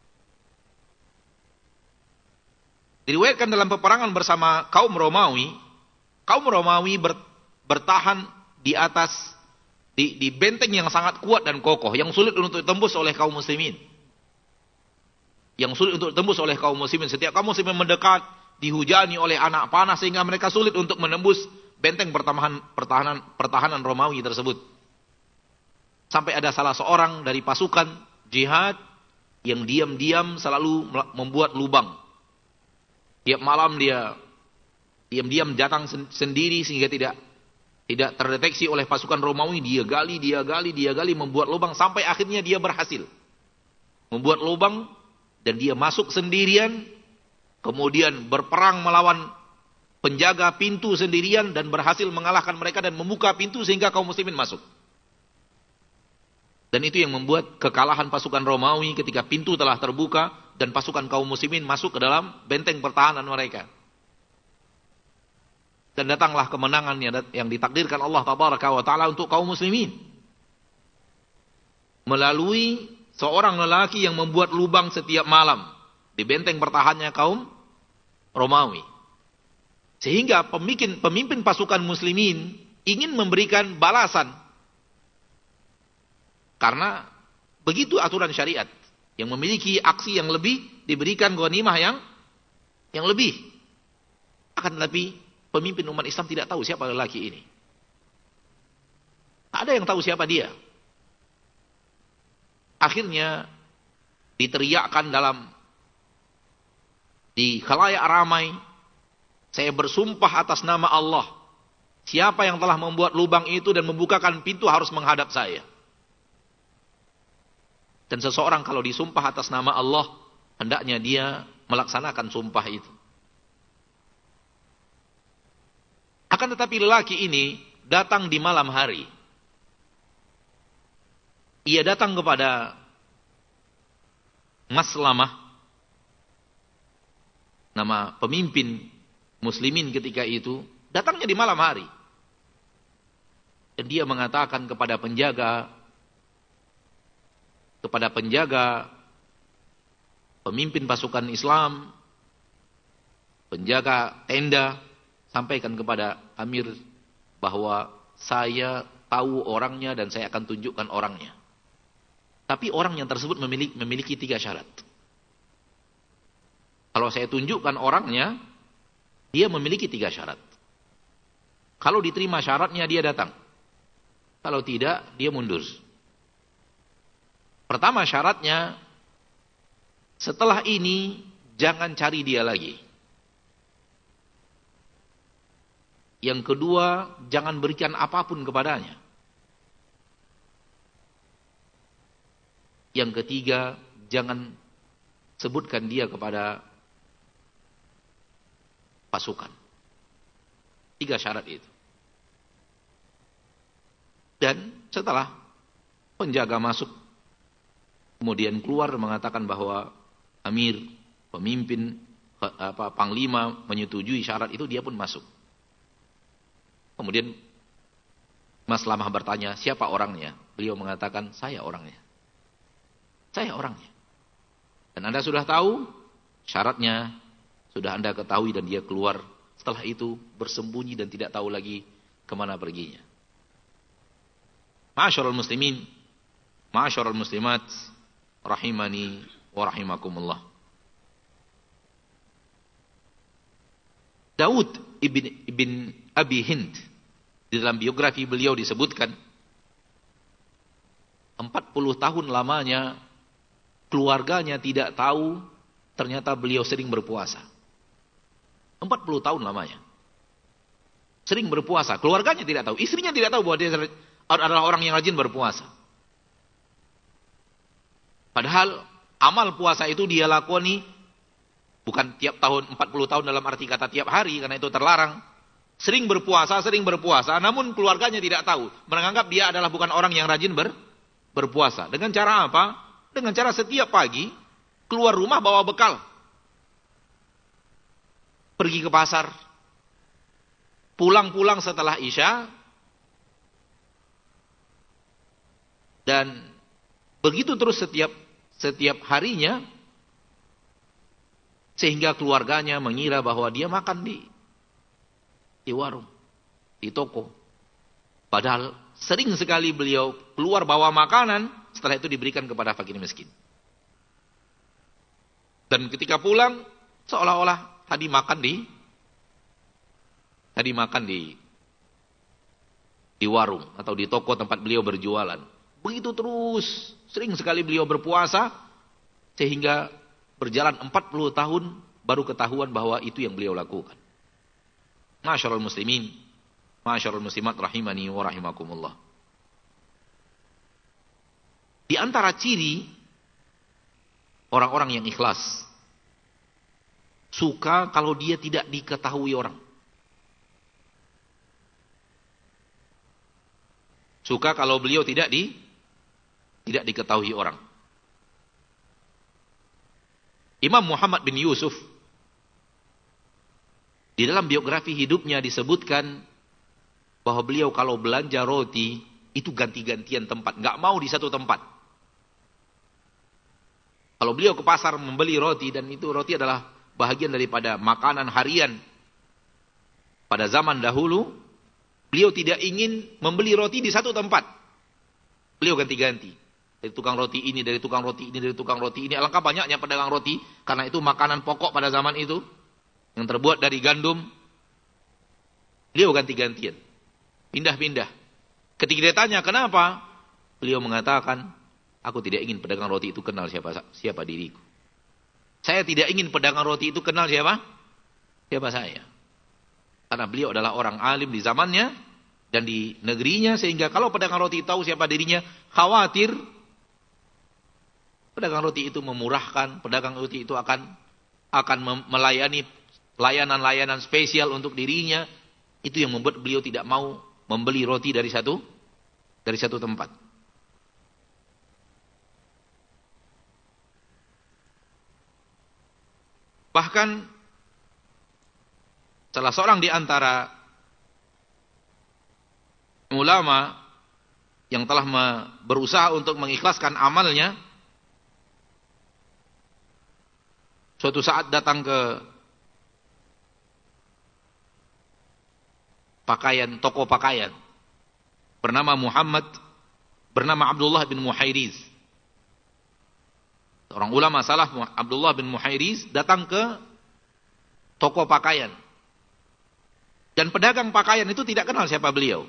Diriwayatkan dalam peperangan bersama kaum Romawi, kaum Romawi ber, bertahan di atas di, di benteng yang sangat kuat dan kokoh, yang sulit untuk ditembus oleh kaum muslimin. Yang sulit untuk ditembus oleh kaum muslimin. Setiap kaum muslimin mendekat, dihujani oleh anak panah sehingga mereka sulit untuk menembus benteng pertahanan pertahanan pertahanan Romawi tersebut. Sampai ada salah seorang dari pasukan jihad yang diam-diam selalu membuat lubang. Tiap malam dia diam-diam datang sendiri sehingga tidak Tidak terdeteksi oleh pasukan Romawi, dia gali, dia gali, dia gali, membuat lubang sampai akhirnya dia berhasil. Membuat lubang dan dia masuk sendirian, kemudian berperang melawan penjaga pintu sendirian dan berhasil mengalahkan mereka dan membuka pintu sehingga kaum muslimin masuk. Dan itu yang membuat kekalahan pasukan Romawi ketika pintu telah terbuka dan pasukan kaum muslimin masuk ke dalam benteng pertahanan mereka. Dan datanglah kemenangan yang ditakdirkan Allah Tabaraka wa Ta'ala untuk kaum muslimin. Melalui seorang lelaki yang membuat lubang setiap malam di benteng pertahanannya kaum Romawi. Sehingga pemimpin, pemimpin pasukan muslimin ingin memberikan balasan. Karena begitu aturan syariat. Yang memiliki aksi yang lebih diberikan ghanimah yang yang lebih. Akan tetapi pemimpin umat Islam tidak tahu siapa lelaki ini. Tak ada yang tahu siapa dia. Akhirnya diteriakkan dalam di khalayak ramai, saya bersumpah atas nama Allah, siapa yang telah membuat lubang itu dan membukakan pintu harus menghadap saya. Dan seseorang kalau disumpah atas nama Allah, hendaknya dia melaksanakan sumpah itu. Akan tetapi lelaki ini datang di malam hari. Ia datang kepada Maslamah, nama pemimpin muslimin ketika itu, datangnya di malam hari. Dan dia mengatakan kepada penjaga, kepada penjaga, pemimpin pasukan Islam, penjaga tenda, sampaikan kepada Amir bahwa saya tahu orangnya dan saya akan tunjukkan orangnya. Tapi orang yang tersebut memiliki, memiliki tiga syarat. Kalau saya tunjukkan orangnya, dia memiliki tiga syarat. Kalau diterima syaratnya, dia datang. Kalau tidak, dia mundur. Pertama syaratnya, setelah ini jangan cari dia lagi. Yang kedua, jangan berikan apapun kepadanya. Yang ketiga, jangan sebutkan dia kepada pasukan. Tiga syarat itu. Dan setelah penjaga masuk, kemudian keluar mengatakan bahwa Amir, pemimpin, apa, panglima menyetujui syarat itu, dia pun masuk. Kemudian Maslamah bertanya, siapa orangnya? Beliau mengatakan, saya orangnya. Saya orangnya. Dan Anda sudah tahu syaratnya, sudah Anda ketahui, dan dia keluar. Setelah itu bersembunyi dan tidak tahu lagi kemana perginya. Ma'asyiral muslimin, ma'asyiral muslimat, rahimani wa rahimakumullah. Daud ibn, ibn Abi Hind, di dalam biografi beliau disebutkan empat puluh tahun lamanya keluarganya tidak tahu ternyata beliau sering berpuasa. empat puluh tahun lamanya sering berpuasa, keluarganya tidak tahu, istrinya tidak tahu bahwa dia adalah orang yang rajin berpuasa. Padahal amal puasa itu dia lakoni bukan tiap tahun, empat puluh tahun dalam arti kata tiap hari, karena itu terlarang. Sering berpuasa, sering berpuasa, namun keluarganya tidak tahu, menganggap dia adalah bukan orang yang rajin ber, berpuasa. Dengan cara apa? Dengan cara setiap pagi keluar rumah bawa bekal, pergi ke pasar, pulang-pulang setelah Isya, dan begitu terus setiap setiap harinya, sehingga keluarganya mengira bahwa dia makan di di warung, di toko. Padahal sering sekali beliau keluar bawa makanan, setelah itu diberikan kepada fakir miskin. Dan ketika pulang, seolah-olah tadi makan di tadi makan di di warung atau di toko tempat beliau berjualan. Begitu terus, sering sekali beliau berpuasa, sehingga berjalan empat puluh tahun baru ketahuan bahwa itu yang beliau lakukan. Masyarul muslimin, Ma'asyiral muslimat rahimani wa rahimakumullah. Di antara ciri orang-orang yang ikhlas, suka kalau dia tidak diketahui orang. Suka kalau beliau tidak di tidak diketahui orang. Imam Muhammad bin Yusuf di dalam biografi hidupnya disebutkan bahwa beliau kalau belanja roti itu ganti-gantian tempat, nggak mau di satu tempat. Kalau beliau ke pasar membeli roti, dan itu roti adalah bahagian daripada makanan harian pada zaman dahulu, beliau tidak ingin membeli roti di satu tempat. Beliau ganti-ganti. Dari tukang roti ini, dari tukang roti ini, dari tukang roti ini. Alangkah banyaknya pedagang roti, karena itu makanan pokok pada zaman itu, yang terbuat dari gandum. Beliau ganti-gantian. Pindah-pindah. Ketika dia tanya kenapa, beliau mengatakan, aku tidak ingin pedagang roti itu kenal siapa siapa diriku. Saya tidak ingin pedagang roti itu kenal siapa? Siapa saya. Karena beliau adalah orang alim di zamannya dan di negerinya, sehingga kalau pedagang roti tahu siapa dirinya, khawatir pedagang roti itu memurahkan, pedagang roti itu akan akan melayani layanan-layanan spesial untuk dirinya. Itu yang membuat beliau tidak mau membeli roti dari satu dari satu tempat. Bahkan salah seorang di antara ulama yang telah berusaha untuk mengikhlaskan amalnya, suatu saat datang ke pakaian, toko pakaian bernama Muhammad, bernama Abdullah bin Muhairiz. Orang ulama salaf Abdullah bin Muhairiz datang ke toko pakaian. Dan pedagang pakaian itu tidak kenal siapa beliau.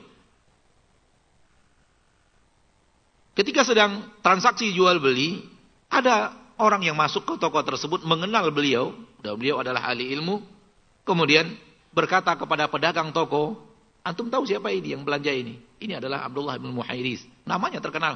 Ketika sedang transaksi jual beli, ada orang yang masuk ke toko tersebut mengenal beliau, dan beliau adalah ahli ilmu, kemudian berkata kepada pedagang toko, antum tahu siapa ini yang belanja ini? Ini adalah Abdullah bin Muhairiz. Namanya terkenal.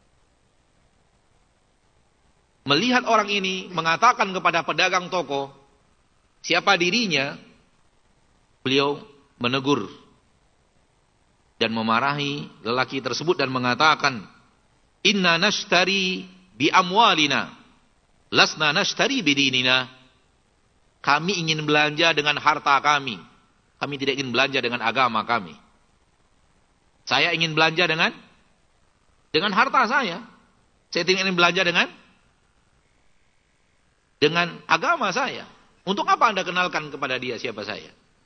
Melihat orang ini mengatakan kepada pedagang toko siapa dirinya, beliau menegur dan memarahi lelaki tersebut dan mengatakan, inna nashtari bi amwalina lasna nashtari bidinina. Kami ingin belanja dengan harta kami, kami tidak ingin belanja dengan agama kami. Saya ingin belanja dengan dengan harta saya. Saya tidak ingin belanja dengan dengan agama saya. Untuk apa Anda kenalkan kepada dia siapa saya?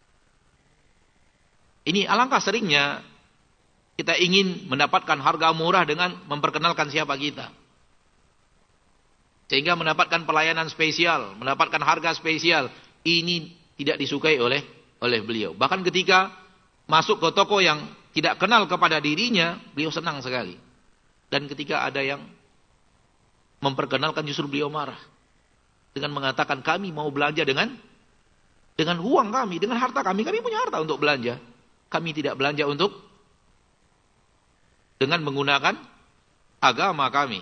Ini alangkah seringnya kita ingin mendapatkan harga murah dengan memperkenalkan siapa kita. Sehingga mendapatkan pelayanan spesial, mendapatkan harga spesial. Ini tidak disukai oleh oleh beliau. Bahkan ketika masuk ke toko yang tidak kenal kepada dirinya, beliau senang sekali. Dan ketika ada yang memperkenalkan, justru beliau marah. Dengan mengatakan kami mau belanja dengan dengan uang kami, dengan harta kami. Kami punya harta untuk belanja. Kami tidak belanja untuk dengan menggunakan agama kami.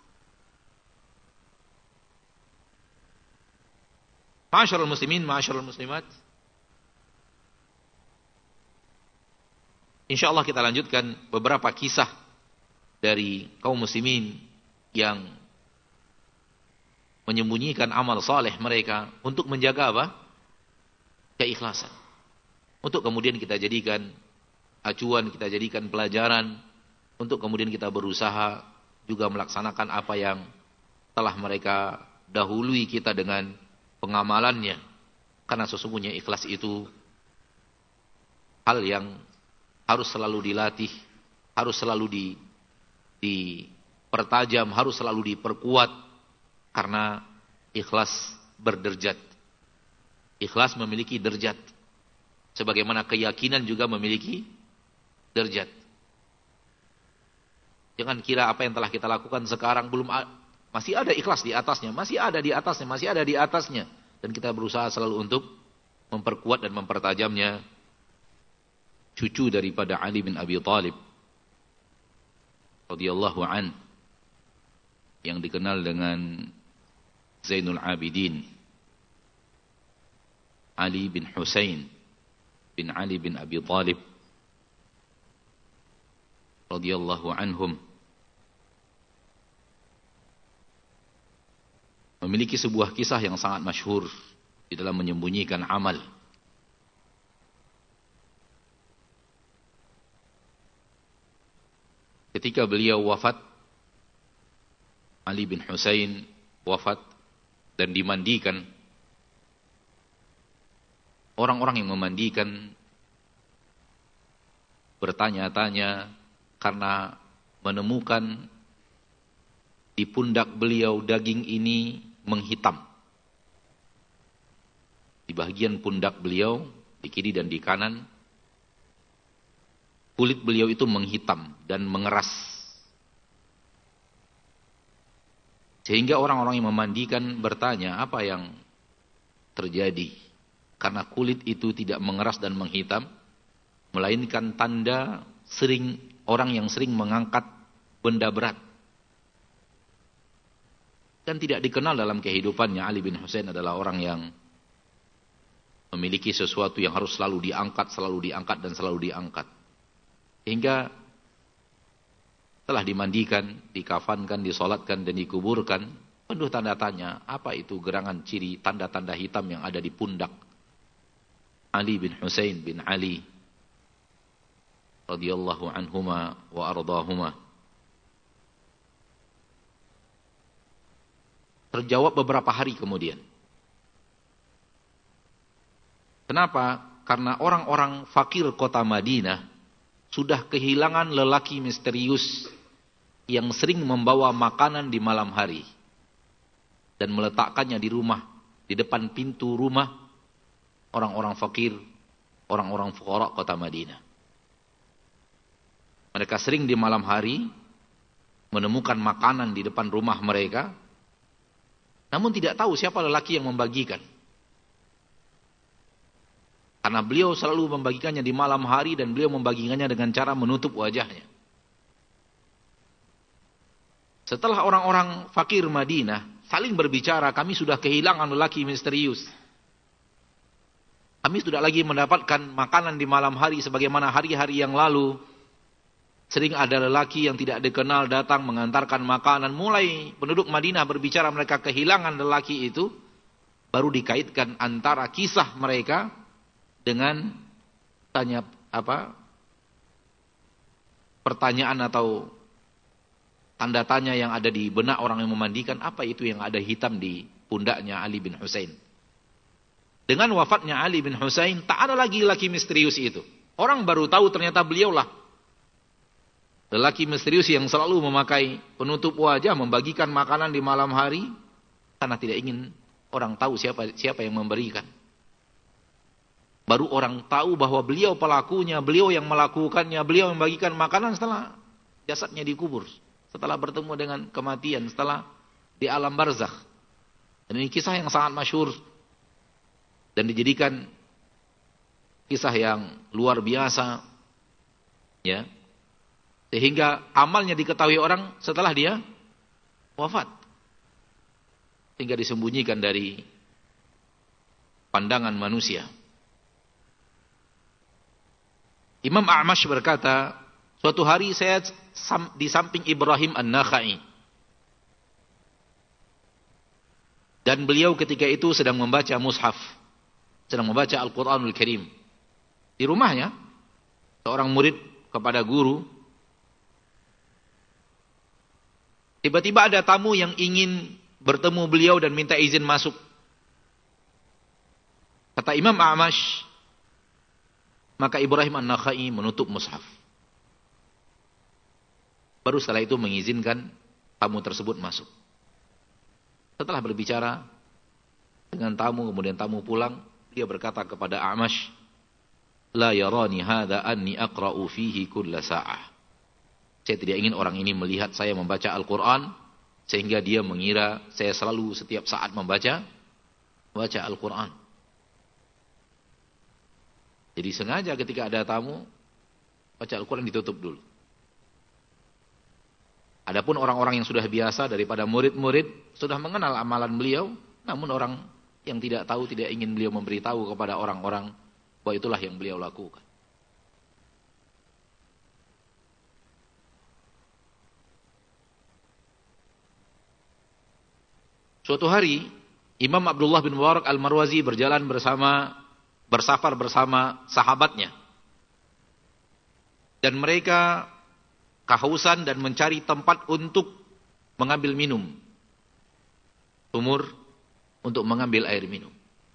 Ma'asyiral muslimin, ma'asyiral muslimat. Insyaallah kita lanjutkan beberapa kisah dari kaum muslimin yang menyembunyikan amal saleh mereka untuk menjaga apa? Keikhlasan. Untuk kemudian kita jadikan acuan, kita jadikan pelajaran, untuk kemudian kita berusaha juga melaksanakan apa yang telah mereka dahului kita dengan pengamalannya. Karena sesungguhnya ikhlas itu hal yang harus selalu dilatih, harus selalu di dipertajam, harus selalu diperkuat. Karena ikhlas berderjat. Ikhlas memiliki derjat. Sebagaimana keyakinan juga memiliki derjat. Jangan kira apa yang telah kita lakukan sekarang belum masih ada ikhlas di atasnya, masih ada di atasnya, masih ada di atasnya, dan kita berusaha selalu untuk memperkuat dan mempertajamnya. cucu daripada Ali bin Abi Thalib radhiyallahu an, yang dikenal dengan Zainul Abidin, Ali bin Husain bin Ali bin Abi Thalib radhiyallahu anhum, memiliki sebuah kisah yang sangat masyhur di dalam menyembunyikan amal. Ketika beliau wafat, Ali bin Husain wafat dan dimandikan, orang-orang yang memandikan bertanya-tanya karena menemukan di pundak beliau daging ini menghitam. Di bagian pundak beliau, di kiri dan di kanan, kulit beliau itu menghitam dan mengeras. Sehingga orang-orang yang memandikan bertanya, apa yang terjadi? Karena kulit itu tidak mengeras dan menghitam, melainkan tanda sering orang yang sering mengangkat benda berat. Dan tidak dikenal dalam kehidupannya Ali bin Husain adalah orang yang memiliki sesuatu yang harus selalu diangkat, selalu diangkat dan selalu diangkat. Hingga telah dimandikan, dikafankan, disolatkan dan dikuburkan, penuh tanda tanya, apa itu gerangan ciri tanda-tanda hitam yang ada di pundak Ali bin Husain bin Ali radhiyallahu anhuma wa ardahuma. Terjawab beberapa hari kemudian. Kenapa? Karena orang-orang fakir kota Madinah sudah kehilangan lelaki misterius yang sering membawa makanan di malam hari dan meletakkannya di rumah, di depan pintu rumah orang-orang fakir, orang-orang fuqara kota Madinah. Mereka sering di malam hari menemukan makanan di depan rumah mereka, namun tidak tahu siapa lelaki yang membagikan. Karena beliau selalu membagikannya di malam hari dan beliau membagikannya dengan cara menutup wajahnya. Setelah orang-orang fakir Madinah saling berbicara, kami sudah kehilangan lelaki misterius. Kami tidak lagi mendapatkan makanan di malam hari sebagaimana hari-hari yang lalu. Sering ada lelaki yang tidak dikenal datang mengantarkan makanan. Mulai penduduk Madinah berbicara mereka kehilangan lelaki itu, baru dikaitkan antara kisah mereka dengan tanya apa pertanyaan atau tanda tanya yang ada di benak orang yang memandikan, apa itu yang ada hitam di pundaknya Ali bin Husain. Dengan wafatnya Ali bin Husain, tak ada lagi lelaki misterius itu. Orang baru tahu ternyata beliaulah lelaki misterius yang selalu memakai penutup wajah, membagikan makanan di malam hari karena tidak ingin orang tahu siapa siapa yang memberikan. Baru orang tahu bahwa beliau pelakunya, beliau yang melakukannya, beliau membagikan makanan setelah jasadnya dikubur, setelah bertemu dengan kematian, setelah di alam barzakh. Dan ini kisah yang sangat masyhur dan dijadikan kisah yang luar biasa, ya, sehingga amalnya diketahui orang setelah dia wafat, sehingga disembunyikan dari pandangan manusia. Imam A'mash berkata, suatu hari saya di samping Ibrahim An-Nakhai. Dan beliau ketika itu sedang membaca mushaf, sedang membaca Al-Quranul Karim. Di rumahnya, seorang murid kepada guru. Tiba-tiba ada tamu yang ingin bertemu beliau dan minta izin masuk. Kata Imam A'mash, maka Ibrahim An-Nakhai menutup mushaf. Baru setelah itu mengizinkan tamu tersebut masuk. Setelah berbicara dengan tamu, kemudian tamu pulang, dia berkata kepada A'mash, la yarani hadha anni aqra'u fihi kulla sa'ah. Saya tidak ingin orang ini melihat saya membaca Al-Quran, sehingga dia mengira saya selalu setiap saat membaca baca Al-Quran. Jadi sengaja ketika ada tamu, baca Al-Quran ditutup dulu. Adapun orang-orang yang sudah biasa daripada murid-murid sudah mengenal amalan beliau, namun orang yang tidak tahu tidak ingin beliau memberitahu kepada orang-orang bahwa itulah yang beliau lakukan. Suatu hari Imam Abdullah bin Mubarak Al-Marwazi berjalan bersama bersafar bersama sahabatnya. Dan mereka kehausan dan mencari tempat untuk mengambil minum. Sumur untuk mengambil air minum.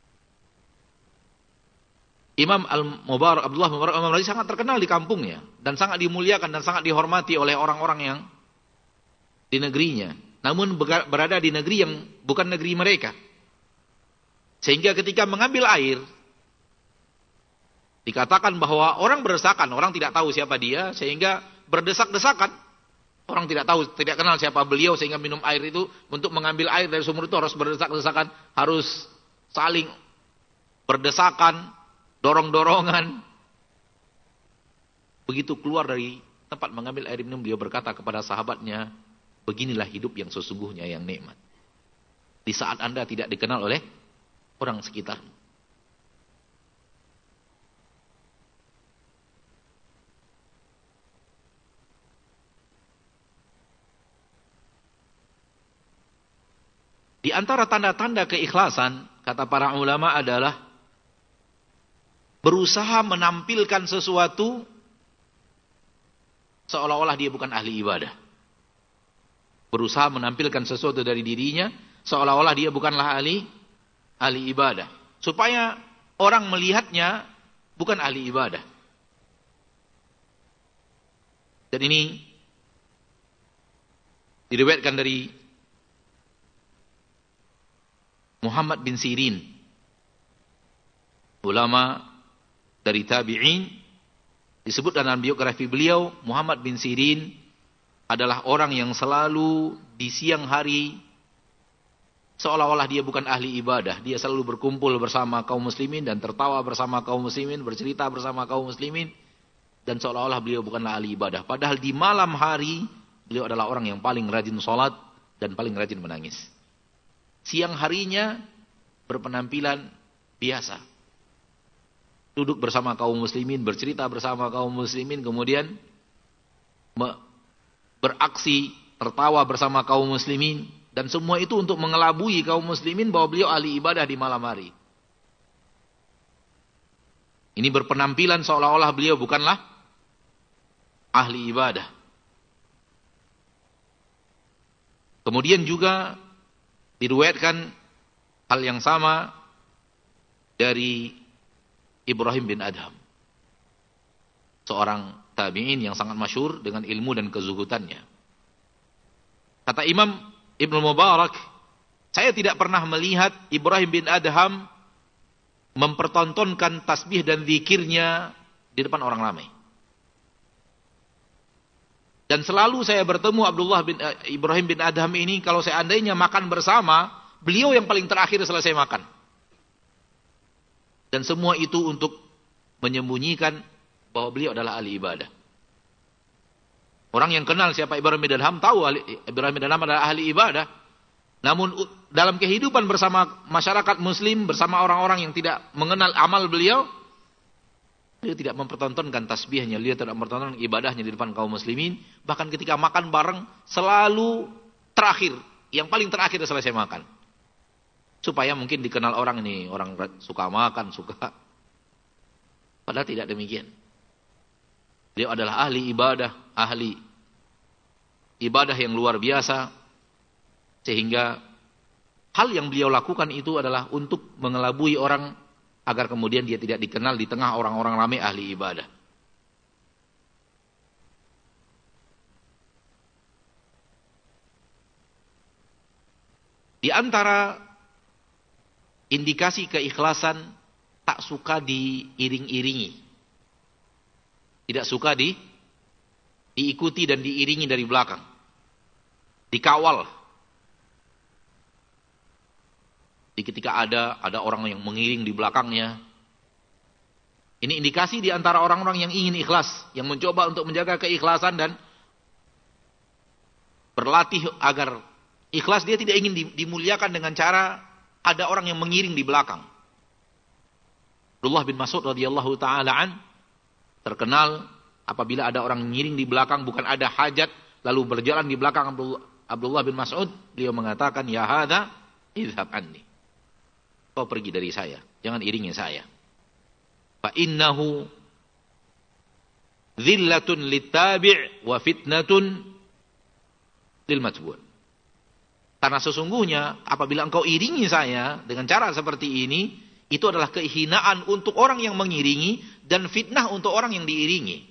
Imam Al-Mubarak Abdullah bin Mubarak Al-Marwazi sangat terkenal di kampungnya dan sangat dimuliakan dan sangat dihormati oleh orang-orang yang di negerinya. Namun berada di negeri yang bukan negeri mereka. Sehingga ketika mengambil air dikatakan bahwa orang berdesakan, orang tidak tahu siapa dia, sehingga berdesak-desakan. Orang tidak tahu, tidak kenal siapa beliau, sehingga minum air itu, untuk mengambil air dari sumur itu harus berdesak-desakan, harus saling berdesakan, dorong-dorongan. Begitu keluar dari tempat mengambil air minum, beliau berkata kepada sahabatnya, beginilah hidup yang sesungguhnya yang nikmat. Di saat Anda tidak dikenal oleh orang sekitar. Di antara tanda-tanda keikhlasan, kata para ulama adalah berusaha menampilkan sesuatu seolah-olah dia bukan ahli ibadah. Berusaha menampilkan sesuatu dari dirinya seolah-olah dia bukanlah ahli ahli ibadah. Supaya orang melihatnya bukan ahli ibadah. Dan ini diriwayatkan dari Muhammad bin Sirin, ulama dari tabi'in. Disebut dalam biografi beliau, Muhammad bin Sirin adalah orang yang selalu di siang hari seolah-olah dia bukan ahli ibadah. Dia selalu berkumpul bersama kaum muslimin dan tertawa bersama kaum muslimin, bercerita bersama kaum muslimin, dan seolah-olah beliau bukanlah ahli ibadah. Padahal di malam hari beliau adalah orang yang paling rajin sholat dan paling rajin menangis. Siang harinya berpenampilan biasa. Duduk bersama kaum muslimin, bercerita bersama kaum muslimin, kemudian beraksi, tertawa bersama kaum muslimin. Dan semua itu untuk mengelabui kaum muslimin bahwa beliau ahli ibadah di malam hari. Ini berpenampilan seolah-olah beliau bukanlah ahli ibadah. Kemudian juga diriwayatkan hal yang sama dari Ibrahim bin Adham, seorang tabi'in yang sangat masyhur dengan ilmu dan kezuhudannya. Kata Imam Ibnu Mubarak, saya tidak pernah melihat Ibrahim bin Adham mempertontonkan tasbih dan zikirnya di depan orang ramai. Dan selalu saya bertemu Abdullah bin uh, Ibrahim bin Adham ini, kalau seandainya makan bersama, beliau yang paling terakhir selesai makan. Dan semua itu untuk menyembunyikan bahwa beliau adalah ahli ibadah. Orang yang kenal siapa Ibrahim bin Adham tahu ahli, Ibrahim bin Adham adalah ahli ibadah. Namun dalam kehidupan bersama masyarakat muslim, bersama orang-orang yang tidak mengenal amal beliau, beliau tidak mempertontonkan tasbihnya, beliau tidak mempertontonkan ibadahnya di depan kaum muslimin. Bahkan ketika makan bareng selalu terakhir, yang paling terakhir selesai makan. Supaya mungkin dikenal orang ini, orang suka makan, suka. Padahal tidak demikian. Beliau adalah ahli ibadah, ahli ibadah yang luar biasa. Sehingga hal yang beliau lakukan itu adalah untuk mengelabui orang agar kemudian dia tidak dikenal di tengah orang-orang ramai ahli ibadah. Di antara indikasi keikhlasan, tak suka diiring-iringi. Tidak suka di diikuti dan diiringi dari belakang. Dikawal. Di ketika ada ada orang yang mengiring di belakangnya, Ini indikasi di antara orang-orang yang ingin ikhlas, yang mencoba untuk menjaga keikhlasan dan berlatih agar ikhlas. Dia tidak ingin dimuliakan dengan cara ada orang yang mengiring di belakang. Abdullah bin Mas'ud radhiyallahu taala an terkenal apabila ada orang mengiring di belakang, bukan ada hajat lalu berjalan di belakang Abdullah bin Mas'ud, beliau mengatakan, ya hadza idhab anni, kau pergi dari saya, jangan iringi saya. Fa innahu dhillatun littabi' wa fitnatun lil matbu'. Karena sesungguhnya apabila engkau iringi saya dengan cara seperti ini, itu adalah kehinaan untuk orang yang mengiringi dan fitnah untuk orang yang diiringi.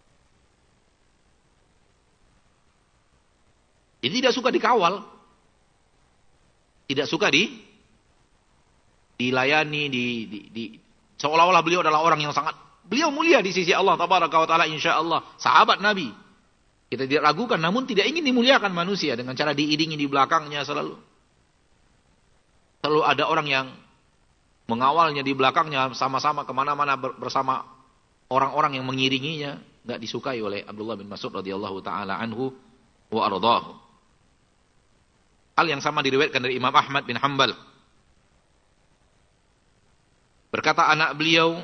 Jadi tidak suka dikawal, tidak suka di dilayani, di, di, di seolah-olah beliau adalah orang yang sangat, beliau mulia di sisi Allah tabaraka wa taala, insyaallah, sahabat Nabi. Kita tidak ragukan, namun tidak ingin dimuliakan manusia dengan cara diiringi di belakangnya selalu. Selalu ada orang yang mengawalnya di belakangnya, sama-sama kemana-mana bersama orang-orang yang mengiringinya. Tidak disukai oleh Abdullah bin Mas'ud radhiyallahu taala anhu wa ardhahu. Hal yang sama diriwayatkan dari Imam Ahmad bin Hanbal. Berkata anak beliau,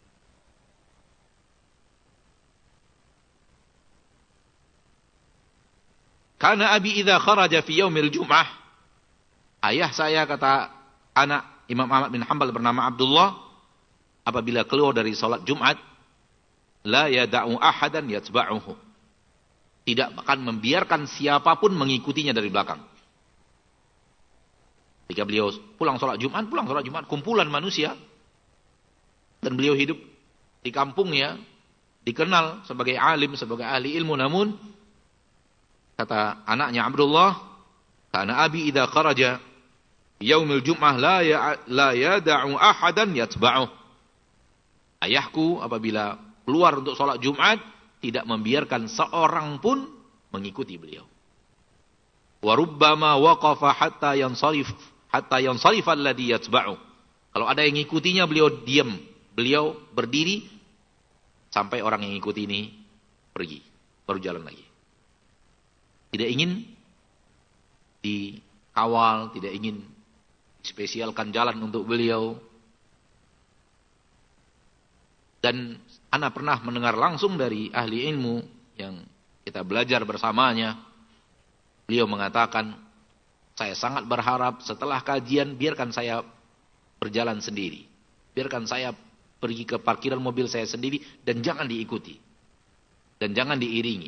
"Kana abi idza kharaja fi yaumil jum'ah." Ayah saya, kata anak Imam Ahmad bin Hanbal bernama Abdullah, apabila keluar dari salat Jumat, la yada'u ahadan yatba'uhu. Tidak akan membiarkan siapapun mengikutinya dari belakang. Ketika beliau pulang salat Jumat, pulang salat Jumat, kumpulan manusia, dan beliau hidup di kampungnya, dikenal sebagai alim, sebagai ahli ilmu, namun kata anaknya Abdullah, karena abi idza kharaja yaumil jum'ah la ya la yad'u ahadan yatba'uh. Ayahku apabila keluar untuk salat Jumat tidak membiarkan seorang pun mengikuti beliau. Wa rubbama waqafa hatta yansarif hatta yansarif alladhi yatba'u. Kalau ada yang ngikutinya beliau diam, beliau berdiri sampai orang yang ngikuti ini pergi, baru jalan lagi. Tidak ingin dikawal, tidak ingin spesialkan jalan untuk beliau. Dan ana pernah mendengar langsung dari ahli ilmu yang kita belajar bersamanya. Beliau mengatakan, saya sangat berharap setelah kajian biarkan saya berjalan sendiri. Biarkan saya pergi ke parkiran mobil saya sendiri dan jangan diikuti. Dan jangan diiringi.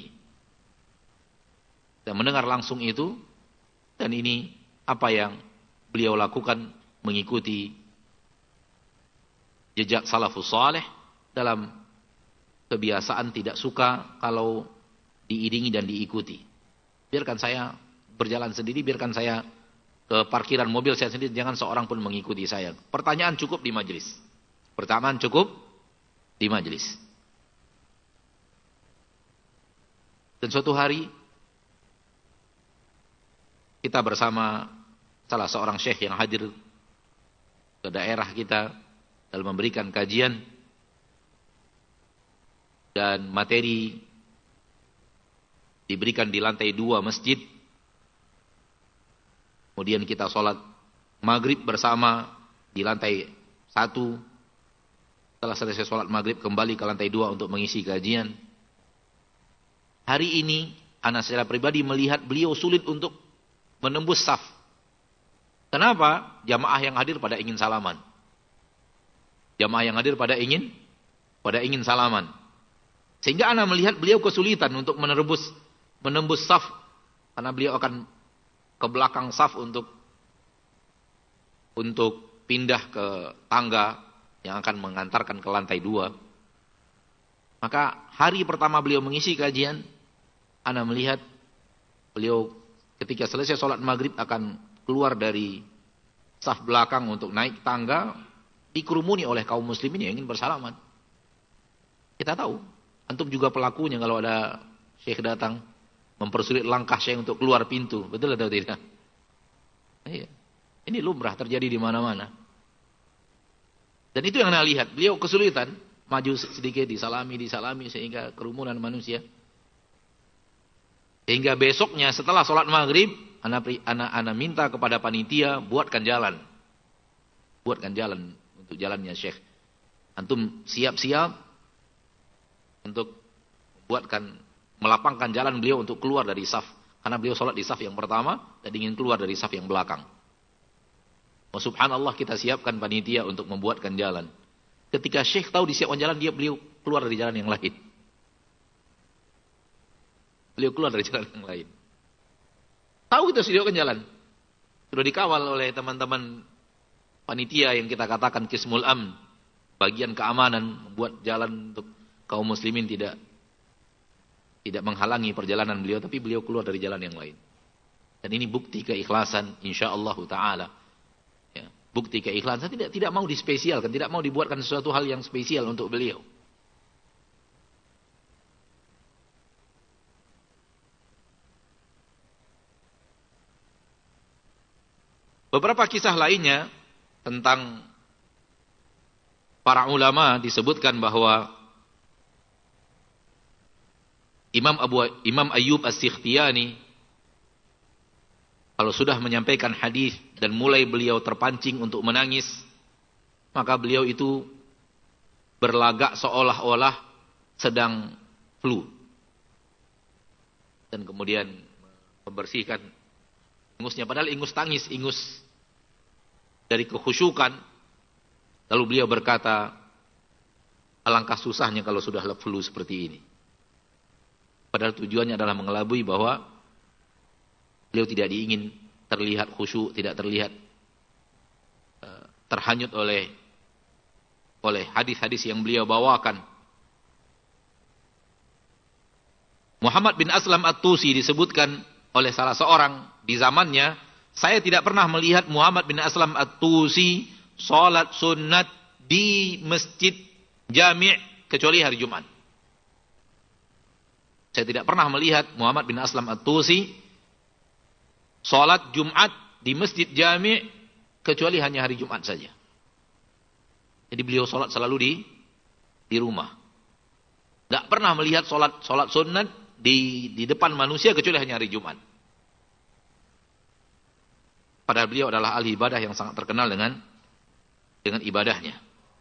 Dan mendengar langsung itu, dan ini apa yang beliau lakukan, mengikuti jejak salafus saleh dalam kebiasaan tidak suka kalau diiringi dan diikuti. Biarkan saya berjalan sendiri, biarkan saya ke parkiran mobil saya sendiri, jangan seorang pun mengikuti saya. Pertanyaan cukup di majelis. Pertanyaan cukup di majelis. Dan suatu hari kita bersama salah seorang syekh yang hadir ke daerah kita dalam memberikan kajian, dan materi diberikan di lantai dua masjid. Kemudian kita sholat maghrib bersama di lantai satu. Setelah selesai sholat maghrib kembali ke lantai dua untuk mengisi kajian. Hari ini ana secara pribadi melihat beliau sulit untuk menembus saf. Kenapa? Jamaah yang hadir pada ingin salaman. Jamaah yang hadir pada ingin pada ingin salaman. Sehingga ana melihat beliau kesulitan untuk menembus menembus saf, karena beliau akan ke belakang saf untuk untuk pindah ke tangga yang akan mengantarkan ke lantai dua. Maka hari pertama beliau mengisi kajian, ana melihat beliau ketika selesai sholat maghrib akan keluar dari saf belakang untuk naik tangga, dikerumuni oleh kaum muslimin yang ingin bersalaman. Kita tahu, antum juga pelakunya kalau ada syekh datang, mempersulit langkah syekh untuk keluar pintu. Betul atau tidak? Iya. Ini lumrah terjadi di mana-mana. Dan itu yang anda lihat, beliau kesulitan maju sedikit, disalami, disalami, sehingga kerumunan manusia. Sehingga besoknya setelah sholat maghrib, anak, anak, anak minta kepada panitia, buatkan jalan. Buatkan jalan untuk jalannya Syekh. Antum siap-siap untuk membuatkan, melapangkan jalan beliau untuk keluar dari saf. Karena beliau sholat di saf yang pertama, dan ingin keluar dari saf yang belakang. Oh, subhanallah, kita siapkan panitia untuk membuatkan jalan. Ketika Syekh tahu disiapkan jalan, dia beliau keluar dari jalan yang lain. Beliau keluar dari jalan yang lain. Tahu kita sediakan jalan. Sudah dikawal oleh teman-teman panitia yang kita katakan Kismul Amn, bagian keamanan, membuat jalan untuk kaum muslimin tidak tidak menghalangi perjalanan beliau, tapi beliau keluar dari jalan yang lain. Dan ini bukti keikhlasan insyaallah taala. Ya, bukti keikhlasan, tidak tidak mau dispesialkan, tidak mau dibuatkan sesuatu hal yang spesial untuk beliau. Beberapa kisah lainnya tentang para ulama disebutkan bahwa Imam Abu Imam Ayyub As-Sikhtiyani kalau sudah menyampaikan hadis dan mulai beliau terpancing untuk menangis, maka beliau itu berlagak seolah-olah sedang flu. Dan kemudian membersihkan ingusnya, padahal ingus tangis, ingus dari kekhusyukan. Lalu beliau berkata, alangkah susahnya kalau sudah flu seperti ini. Padahal tujuannya adalah mengelabui bahwa beliau tidak diingin terlihat khusyuk, tidak terlihat uh, terhanyut oleh oleh hadis-hadis yang beliau bawakan. Muhammad bin Aslam At-Tusi disebutkan oleh salah seorang di zamannya, saya tidak pernah melihat Muhammad bin Aslam At-Tusi salat sunat di masjid jami' kecuali hari Jumat. Saya tidak pernah melihat Muhammad bin Aslam At-Tusi salat Jumat di masjid jami' kecuali hanya hari Jumat saja. Jadi beliau salat selalu di di rumah. Tidak pernah melihat salat salat sunat di di depan manusia kecuali hanya hari Jumat. Padahal beliau adalah ahli ibadah yang sangat terkenal dengan dengan ibadahnya.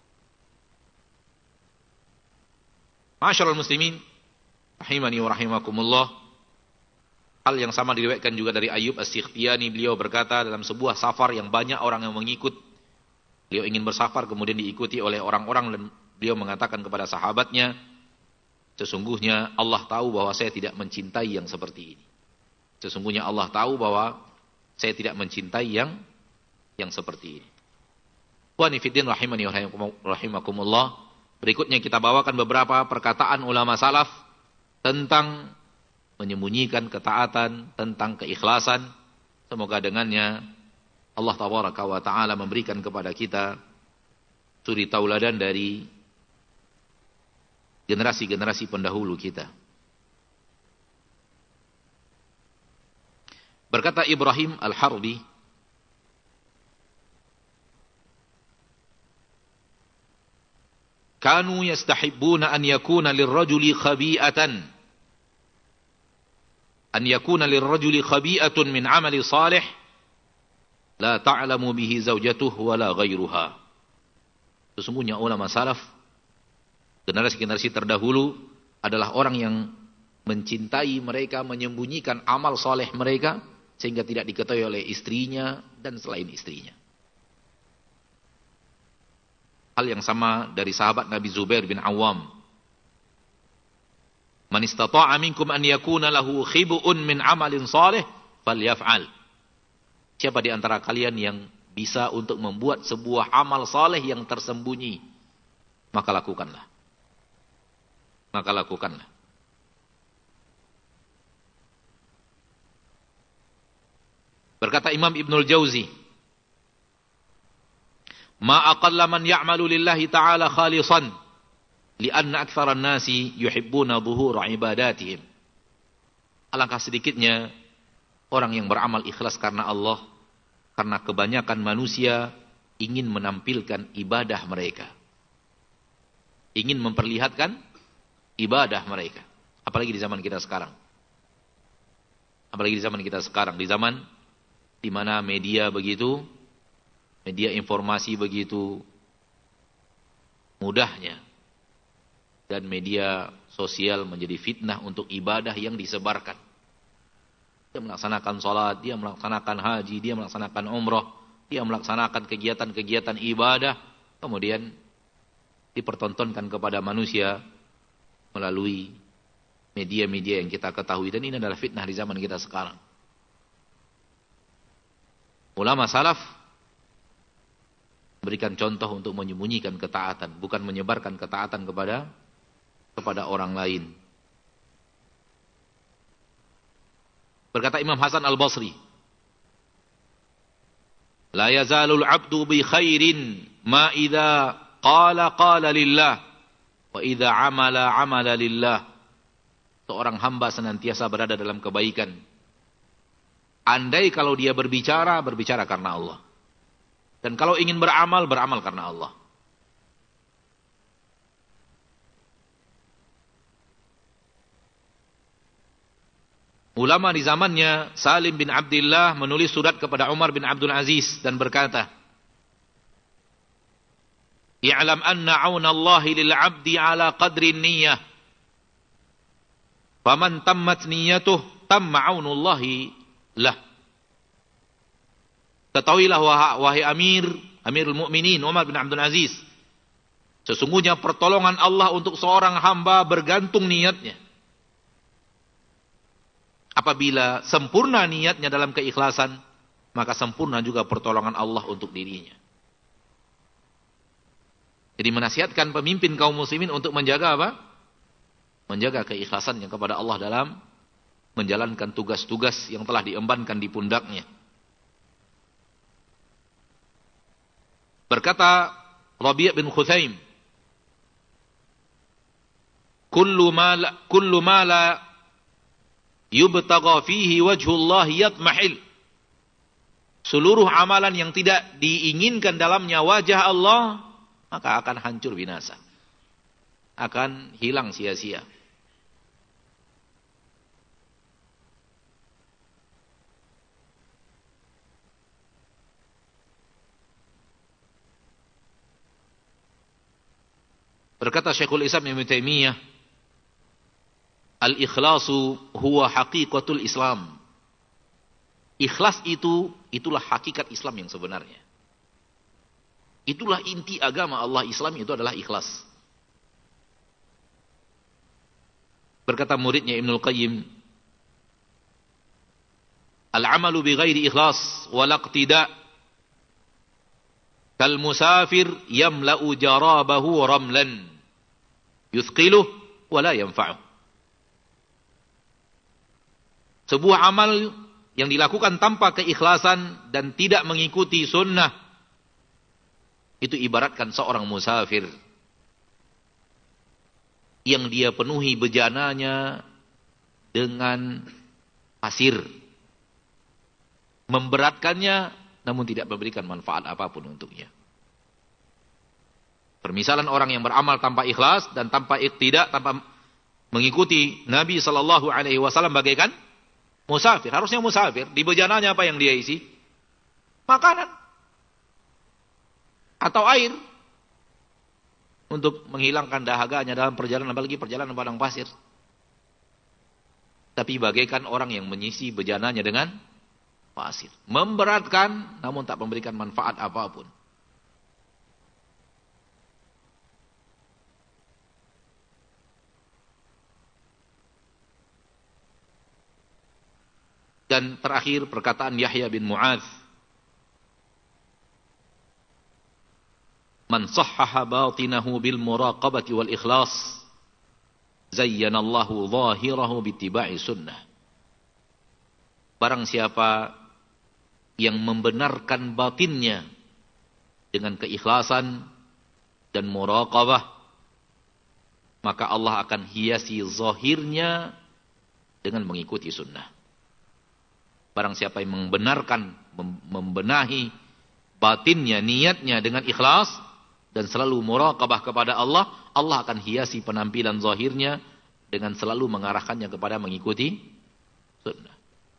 Ma'asyiral muslimin, rahimani wa rahimakumullah. Hal yang sama diriwayatkan juga dari Ayyub As-Sikhtiyani. Beliau berkata dalam sebuah safar yang banyak orang yang mengikut. Beliau ingin bersafar kemudian diikuti oleh orang-orang dan beliau mengatakan kepada sahabatnya, sesungguhnya Allah tahu bahwa saya tidak mencintai yang seperti ini. Sesungguhnya Allah tahu bahwa saya tidak mencintai yang yang seperti ini. Wa nifiddin rahimani wa rahimakumullah. Berikutnya kita bawakan beberapa perkataan ulama salaf tentang menyembunyikan ketaatan, tentang keikhlasan. Semoga dengannya Allah tabaraka wa ta'ala memberikan kepada kita suri tauladan dari generasi-generasi pendahulu kita. Berkata Ibrahim Al-Harbi, kanu yastahibbuna an yakuna lirrajuli khabi'atan an yakuna lirrajuli khabi'atun min amali salih la ta'lamu bihi zawjatuhu wala ghairuha. Sesungguhnya ulama salaf, generasi-generasi terdahulu, adalah orang yang mencintai mereka, menyembunyikan amal saleh mereka sehingga tidak diketahui oleh istrinya dan selain istrinya. Hal yang sama dari sahabat Nabi Zubair bin Awam. Man istata'a minkum an yakuna lahu khib'un min amalin salih falyaf'al. Siapa di antara kalian yang bisa untuk membuat sebuah amal saleh yang tersembunyi, maka lakukanlah. Maka lakukanlah. Berkata Imam Ibnul Jauzi, ma aqalla man ya'malu lillahi ta'ala khalisan li'anna aktsaran nasi yuhibbuna dhuhura ibadatihim. Alangkah sedikitnya orang yang beramal ikhlas karena Allah, karena kebanyakan manusia ingin menampilkan ibadah mereka. ingin memperlihatkan ibadah mereka. Apalagi di zaman kita sekarang. Apalagi di zaman kita sekarang. Di zaman di mana media begitu, media informasi begitu mudahnya. Dan media sosial menjadi fitnah untuk ibadah yang disebarkan. Dia melaksanakan sholat, dia melaksanakan haji, dia melaksanakan umrah, dia melaksanakan kegiatan-kegiatan ibadah, kemudian dipertontonkan kepada manusia melalui media-media yang kita ketahui. Dan ini adalah fitnah di zaman kita sekarang. Ulama salaf berikan contoh untuk menyembunyikan ketaatan, bukan menyebarkan ketaatan kepada kepada orang lain. Berkata Imam Hasan Al-Basri, la yazalul abdu bi khairin ma idza qala qala lillah wa idza amala amala lillah. Seorang hamba senantiasa berada dalam kebaikan. Andai kalau dia berbicara, berbicara karena Allah. Dan kalau ingin beramal, beramal karena Allah. Ulama di zamannya, Salim bin Abdullah menulis surat kepada Umar bin Abdul Aziz dan berkata, "I'lam anna 'aunallahi lil 'abdi 'ala qadri niyyah. Faman tammat niyyatuh, tamma 'aunullahi lah." Ketahuilah wahai Amir, Amirul Mukminin Umar bin Abdul Aziz, sesungguhnya pertolongan Allah untuk seorang hamba bergantung niatnya. Apabila sempurna niatnya dalam keikhlasan, maka sempurna juga pertolongan Allah untuk dirinya. Jadi menasihatkan pemimpin kaum muslimin untuk menjaga apa? Menjaga keikhlasannya kepada Allah dalam menjalankan tugas-tugas yang telah diembankan di pundaknya. Berkata Rabi' bin Khuthaim, kullu ma la, kullu ma la yubtagha fihi wajhullah yatmahil. Seluruh amalan yang tidak diinginkan dalamnya wajah Allah, maka akan hancur binasa. Akan hilang sia-sia. Berkata Syekhul Islam Ibnu Taimiyah, al-ikhlasu huwa haqiqatul Islam. Ikhlas itu, itulah hakikat Islam yang sebenarnya. Itulah inti agama Allah Islam, itu adalah ikhlas. Berkata muridnya Ibnul Qayyim, al-amalu bi ghairi ikhlas wal iqtida kal musafir yamla'u jarabahu ramlan yuthqiluh wa la yanfa'uh. Sebuah amal yang dilakukan tanpa keikhlasan dan tidak mengikuti sunnah, itu ibaratkan seorang musafir yang dia penuhi bejananya dengan pasir, memberatkannya namun tidak memberikan manfaat apapun untuknya. Permisalan orang yang beramal tanpa ikhlas dan tanpa iqtida, tanpa mengikuti Nabi sallallahu alaihi wasallam bagaikan musafir. Harusnya musafir, di bejananya apa yang dia isi? Makanan atau air untuk menghilangkan dahaganya dalam perjalanan, apalagi perjalanan padang pasir. Tapi bagaikan orang yang mengisi bejananya dengan pasir, memberatkan namun tak memberikan manfaat apapun. Dan terakhir perkataan Yahya bin Mu'adz, man sahhaha batinahu bil muraqabati wal ikhlas zayyanallahu zahirahu bittiba'i sunnah. Barang siapa yang membenarkan batinnya dengan keikhlasan dan muraqabah, maka Allah akan hiasi zahirnya dengan mengikuti sunnah. Barang siapa yang membenarkan, membenahi batinnya, niatnya dengan ikhlas dan selalu muraqabah kepada Allah, Allah akan hiasi penampilan zahirnya dengan selalu mengarahkannya kepada mengikuti sunnah.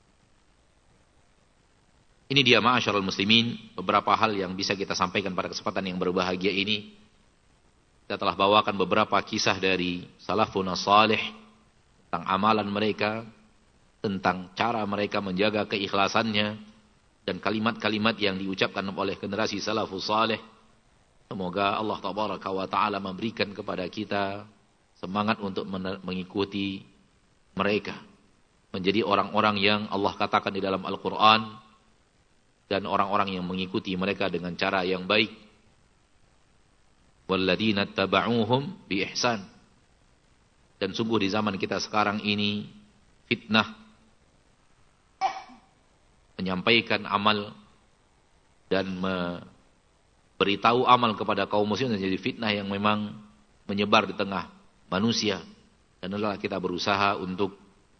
Ini dia ma'asyarul muslimin, beberapa hal yang bisa kita sampaikan pada kesempatan yang berbahagia ini. Kita telah bawakan beberapa kisah dari salafun salih tentang amalan mereka, tentang cara mereka menjaga keikhlasannya, dan kalimat-kalimat yang diucapkan oleh generasi salafus salih. Semoga Allah tabaraka wa ta'ala memberikan kepada kita semangat untuk mengikuti mereka, menjadi orang-orang yang Allah katakan di dalam Al-Quran, dan orang-orang yang mengikuti mereka dengan cara yang baik. Walladzina taba'uhum bi ihsan. Dan sungguh di zaman kita sekarang ini fitnah menyampaikan amal dan memberitahu amal kepada kaum muslimin menjadi fitnah yang memang menyebar di tengah manusia. Dan adalah kita berusaha untuk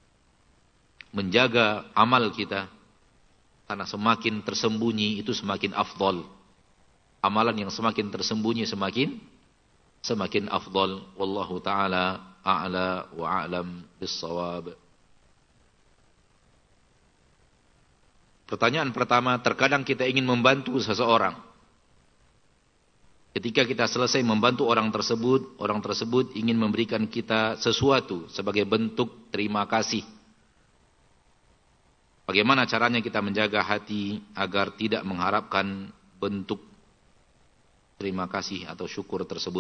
menjaga amal kita, karena semakin tersembunyi itu semakin afdal. Amalan yang semakin tersembunyi semakin semakin afdal. Wallahu ta'ala a'la wa a'lam bis-shawab. Pertanyaan pertama, terkadang kita ingin membantu seseorang. Ketika kita selesai membantu orang tersebut, orang tersebut ingin memberikan kita sesuatu sebagai bentuk terima kasih. Bagaimana caranya kita menjaga hati agar tidak mengharapkan bentuk terima kasih atau syukur tersebut?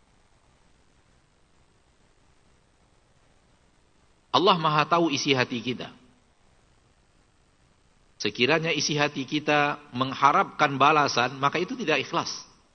Allah Maha tahu isi hati kita. Sekiranya isi hati kita mengharapkan balasan, maka itu tidak ikhlas.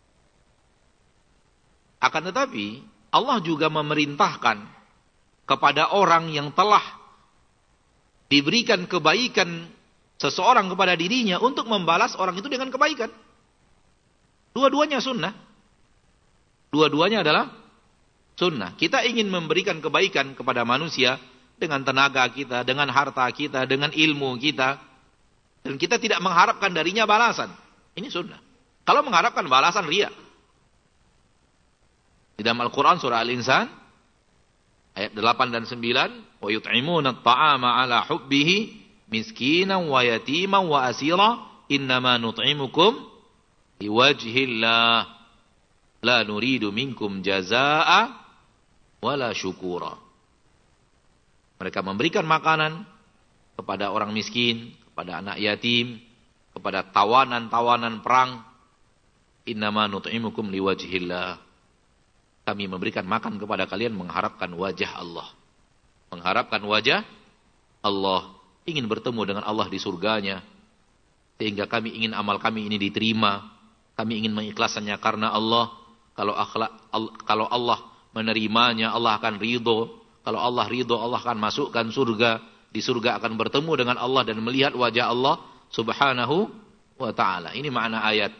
Akan tetapi, Allah juga memerintahkan kepada orang yang telah diberikan kebaikan seseorang kepada dirinya untuk membalas orang itu dengan kebaikan. Dua-duanya sunnah. Dua-duanya adalah sunnah. Kita ingin memberikan kebaikan kepada manusia dengan tenaga kita, dengan harta kita, dengan ilmu kita. Dan kita tidak mengharapkan darinya balasan. Ini sunnah. Kalau mengharapkan balasan, riya. Di dalam Al-Quran surah Al-Insan ayat delapan dan sembilan, wa yut'imuna at-ta'ama 'ala hubbihi miskinan wa yatiman wa asira innama nut'imukum liwajhillah la nuridu minkum jazaa'a wala syukura. Mereka memberikan makanan kepada orang miskin, kepada anak yatim, kepada tawanan-tawanan perang. Innama nut'imukum liwajhillah. Kami memberikan makan kepada kalian mengharapkan wajah Allah. Mengharapkan wajah Allah. Ingin bertemu dengan Allah di surganya. Sehingga kami ingin amal kami ini diterima. Kami ingin mengikhlaskannya karena Allah. Kalau, akhlak, kalau Allah menerimanya, Allah akan ridho. Kalau Allah ridho, Allah akan masukkan surga. Di surga akan bertemu dengan Allah dan melihat wajah Allah subhanahu wa ta'ala. Ini makna ayat.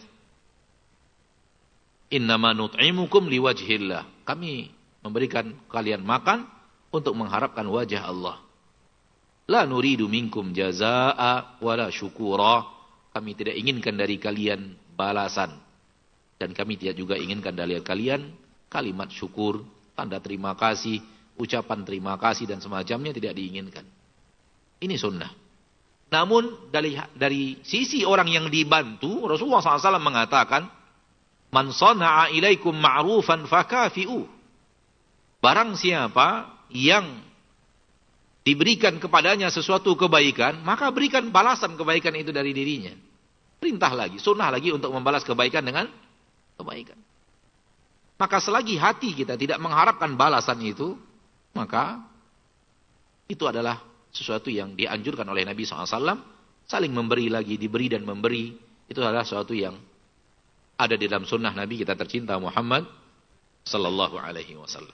Innama nut'imukum liwajhillah. Kami memberikan kalian makan untuk mengharapkan wajah Allah. La nuridu minkum jazaa'a wala syukura. Kami tidak inginkan dari kalian balasan. Dan kami tidak juga inginkan dari kalian kalimat syukur, tanda terima kasih, ucapan terima kasih dan semacamnya tidak diinginkan. Ini sunnah. Namun dari, dari sisi orang yang dibantu, Rasulullah shallallahu alaihi wasallam mengatakan, man sana'a ilaikum ma'rufan fakafi'u. Barang siapa yang diberikan kepadanya sesuatu kebaikan, maka berikan balasan kebaikan itu dari dirinya. Perintah lagi, sunnah lagi untuk membalas kebaikan dengan kebaikan. Maka selagi hati kita tidak mengharapkan balasan itu, maka itu adalah sesuatu yang dianjurkan oleh Nabi shallallahu alaihi wasallam. Saling memberi lagi, diberi dan memberi. Itu adalah sesuatu yang ada di dalam sunnah Nabi kita tercinta Muhammad sallallahu alaihi wasallam.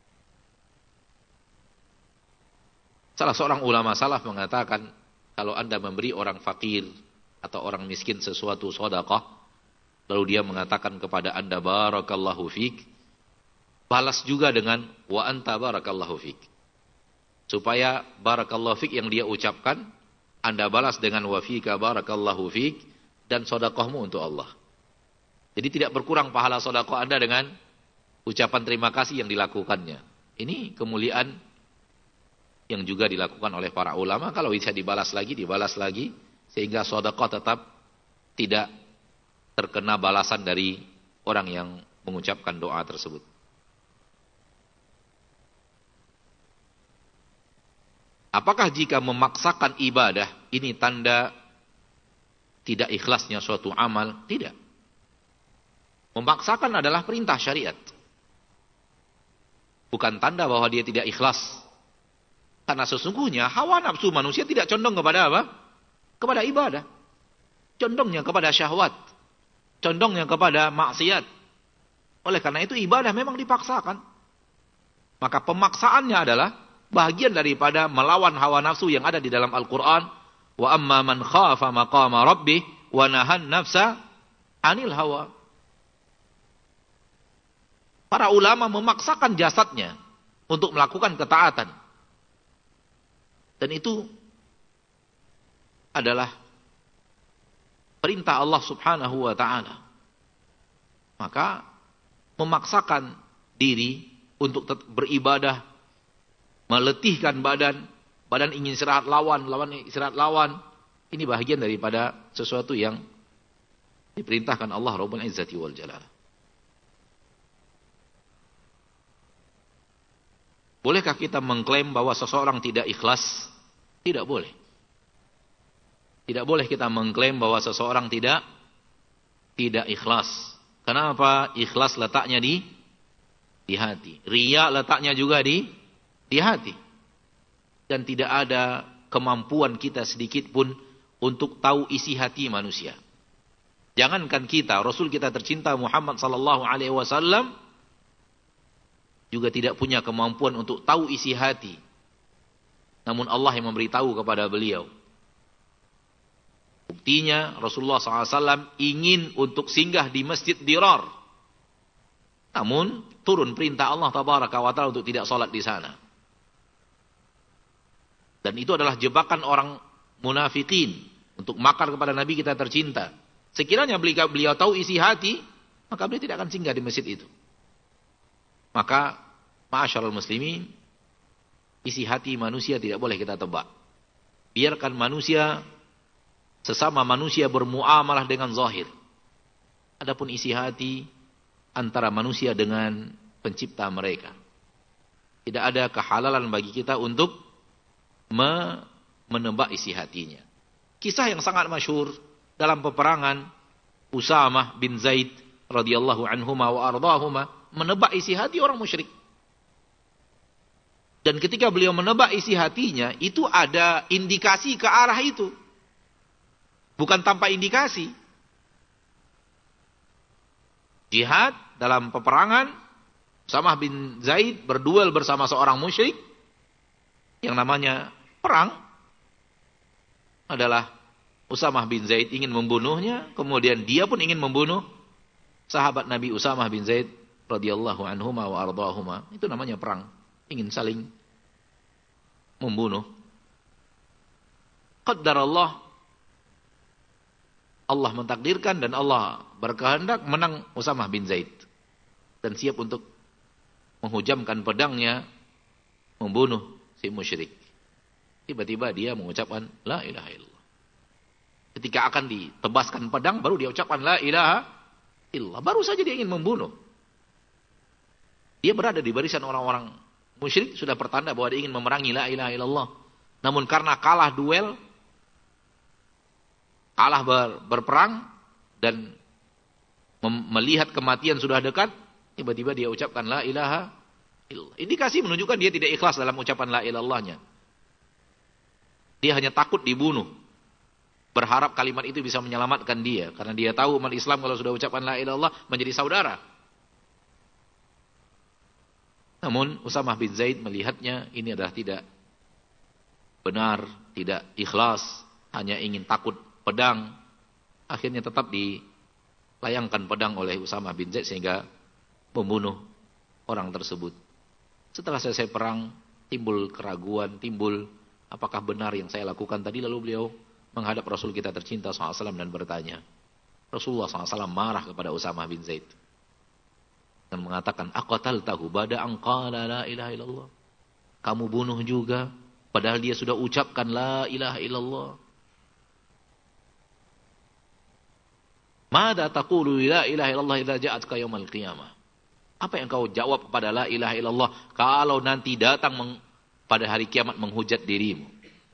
Salah seorang ulama salaf mengatakan, kalau Anda memberi orang fakir atau orang miskin sesuatu sedekah, lalu dia mengatakan kepada Anda barakallahu fik, balas juga dengan wa anta barakallahu fik. Supaya barakallahu fik yang dia ucapkan, Anda balas dengan wa fika barakallahu fik, dan sedekahmu untuk Allah. Jadi tidak berkurang pahala sedekah Anda dengan ucapan terima kasih yang dilakukannya. Ini kemuliaan yang juga dilakukan oleh para ulama. Kalau bisa dibalas lagi, dibalas lagi. Sehingga sedekah tetap tidak terkena balasan dari orang yang mengucapkan doa tersebut. Apakah jika memaksakan ibadah, ini tanda tidak ikhlasnya suatu amal? Tidak. Memaksakan adalah perintah syariat. Bukan tanda bahwa dia tidak ikhlas. Karena sesungguhnya hawa nafsu manusia tidak condong kepada apa? Kepada ibadah. Condongnya kepada syahwat. Condongnya kepada maksiat. Oleh karena itu ibadah memang dipaksakan. Maka pemaksaannya adalah bagian daripada melawan hawa nafsu yang ada di dalam Al-Quran. Wa amma man khafa maqama rabbih wa nahan nafsa anil hawa. Para ulama memaksakan jasadnya untuk melakukan ketaatan. Dan itu adalah perintah Allah Subhanahu wa ta'ala. Maka memaksakan diri untuk beribadah, meletihkan badan, badan ingin istirahat lawan, lawan istirahat lawan, ini bahagian daripada sesuatu yang diperintahkan Allah Rabbul Izzati wal Jalal. Bolehkah kita mengklaim bahwa seseorang tidak ikhlas? Tidak boleh. Tidak boleh kita mengklaim bahwa seseorang tidak tidak ikhlas. Kenapa? Ikhlas letaknya di di hati. Riya letaknya juga di di hati. Dan tidak ada kemampuan kita sedikit pun untuk tahu isi hati manusia. Jangankan kita, Rasul kita tercinta Muhammad sallallahu alaihi wasallam juga tidak punya kemampuan untuk tahu isi hati. Namun Allah yang memberitahu kepada beliau. Buktinya Rasulullah sallallahu alaihi wasallam ingin untuk singgah di Masjid Dirar. Namun turun perintah Allah tabaraka wa ta'ala untuk tidak sholat di sana. Dan itu adalah jebakan orang munafikin untuk makar kepada Nabi kita tercinta. Sekiranya beliau, beliau tahu isi hati, maka beliau tidak akan singgah di masjid itu. Maka ma'asyarul muslimin, isi hati manusia tidak boleh kita tebak. Biarkan manusia, sesama manusia bermuamalah dengan zahir. Adapun isi hati antara manusia dengan pencipta mereka. Tidak ada kehalalan bagi kita untuk menebak isi hatinya. Kisah yang sangat masyhur dalam peperangan, Usamah bin Zaid radhiyallahu anhuma wa ardahuma menebak isi hati orang musyrik. Dan ketika beliau menebak isi hatinya, itu ada indikasi ke arah itu. Bukan tanpa indikasi. Jihad dalam peperangan, Usamah bin Zaid berduel bersama seorang musyrik yang namanya perang. Adalah Usamah bin Zaid ingin membunuhnya, kemudian dia pun ingin membunuh sahabat Nabi Usamah bin Zaid radhiyallahu anhuma wa ardahuma. Itu namanya perang, ingin saling membunuh. Qaddarallah, Allah mentakdirkan dan Allah berkehendak menang Usamah bin Zaid. Dan siap untuk menghujamkan pedangnya membunuh si musyrik. Tiba-tiba dia mengucapkan la ilaha illallah. Ketika akan ditebaskan pedang baru dia ucapkan la ilaha illallah. Baru saja dia ingin membunuh. Dia berada di barisan orang-orang musyrik, sudah pertanda bahwa dia ingin memerangi la ilaha illallah. Namun karena kalah duel, kalah ber, berperang dan mem- melihat kematian sudah dekat, tiba-tiba dia ucapkan la ilaha illallah. Indikasi menunjukkan dia tidak ikhlas dalam ucapan la ilallahnya. Dia hanya takut dibunuh. Berharap kalimat itu bisa menyelamatkan dia. Karena dia tahu umat Islam kalau sudah ucapkan la ilallah menjadi saudara. Namun Usamah bin Zaid melihatnya ini adalah tidak benar, tidak ikhlas, hanya ingin takut pedang. Akhirnya tetap dilayangkan pedang oleh Usamah bin Zaid sehingga membunuh orang tersebut. Setelah selesai perang, timbul keraguan, timbul apakah benar yang saya lakukan tadi. Lalu beliau menghadap Rasul kita tercinta shallallahu alaihi wasallam dan bertanya. Rasulullah shallallahu alaihi wasallam marah kepada Usamah bin Zaid. akan mengatakan, aqataltahu ba'da an qala la ilaha illallah. Kamu bunuh juga padahal dia sudah ucapkan la ilaha illallah. Mada taqulu la ilaha illallah idza ja'atka yaumil qiyamah? Apa yang kau jawab kepada la ilaha illallah kalau nanti datang meng, pada hari kiamat menghujat dirimu?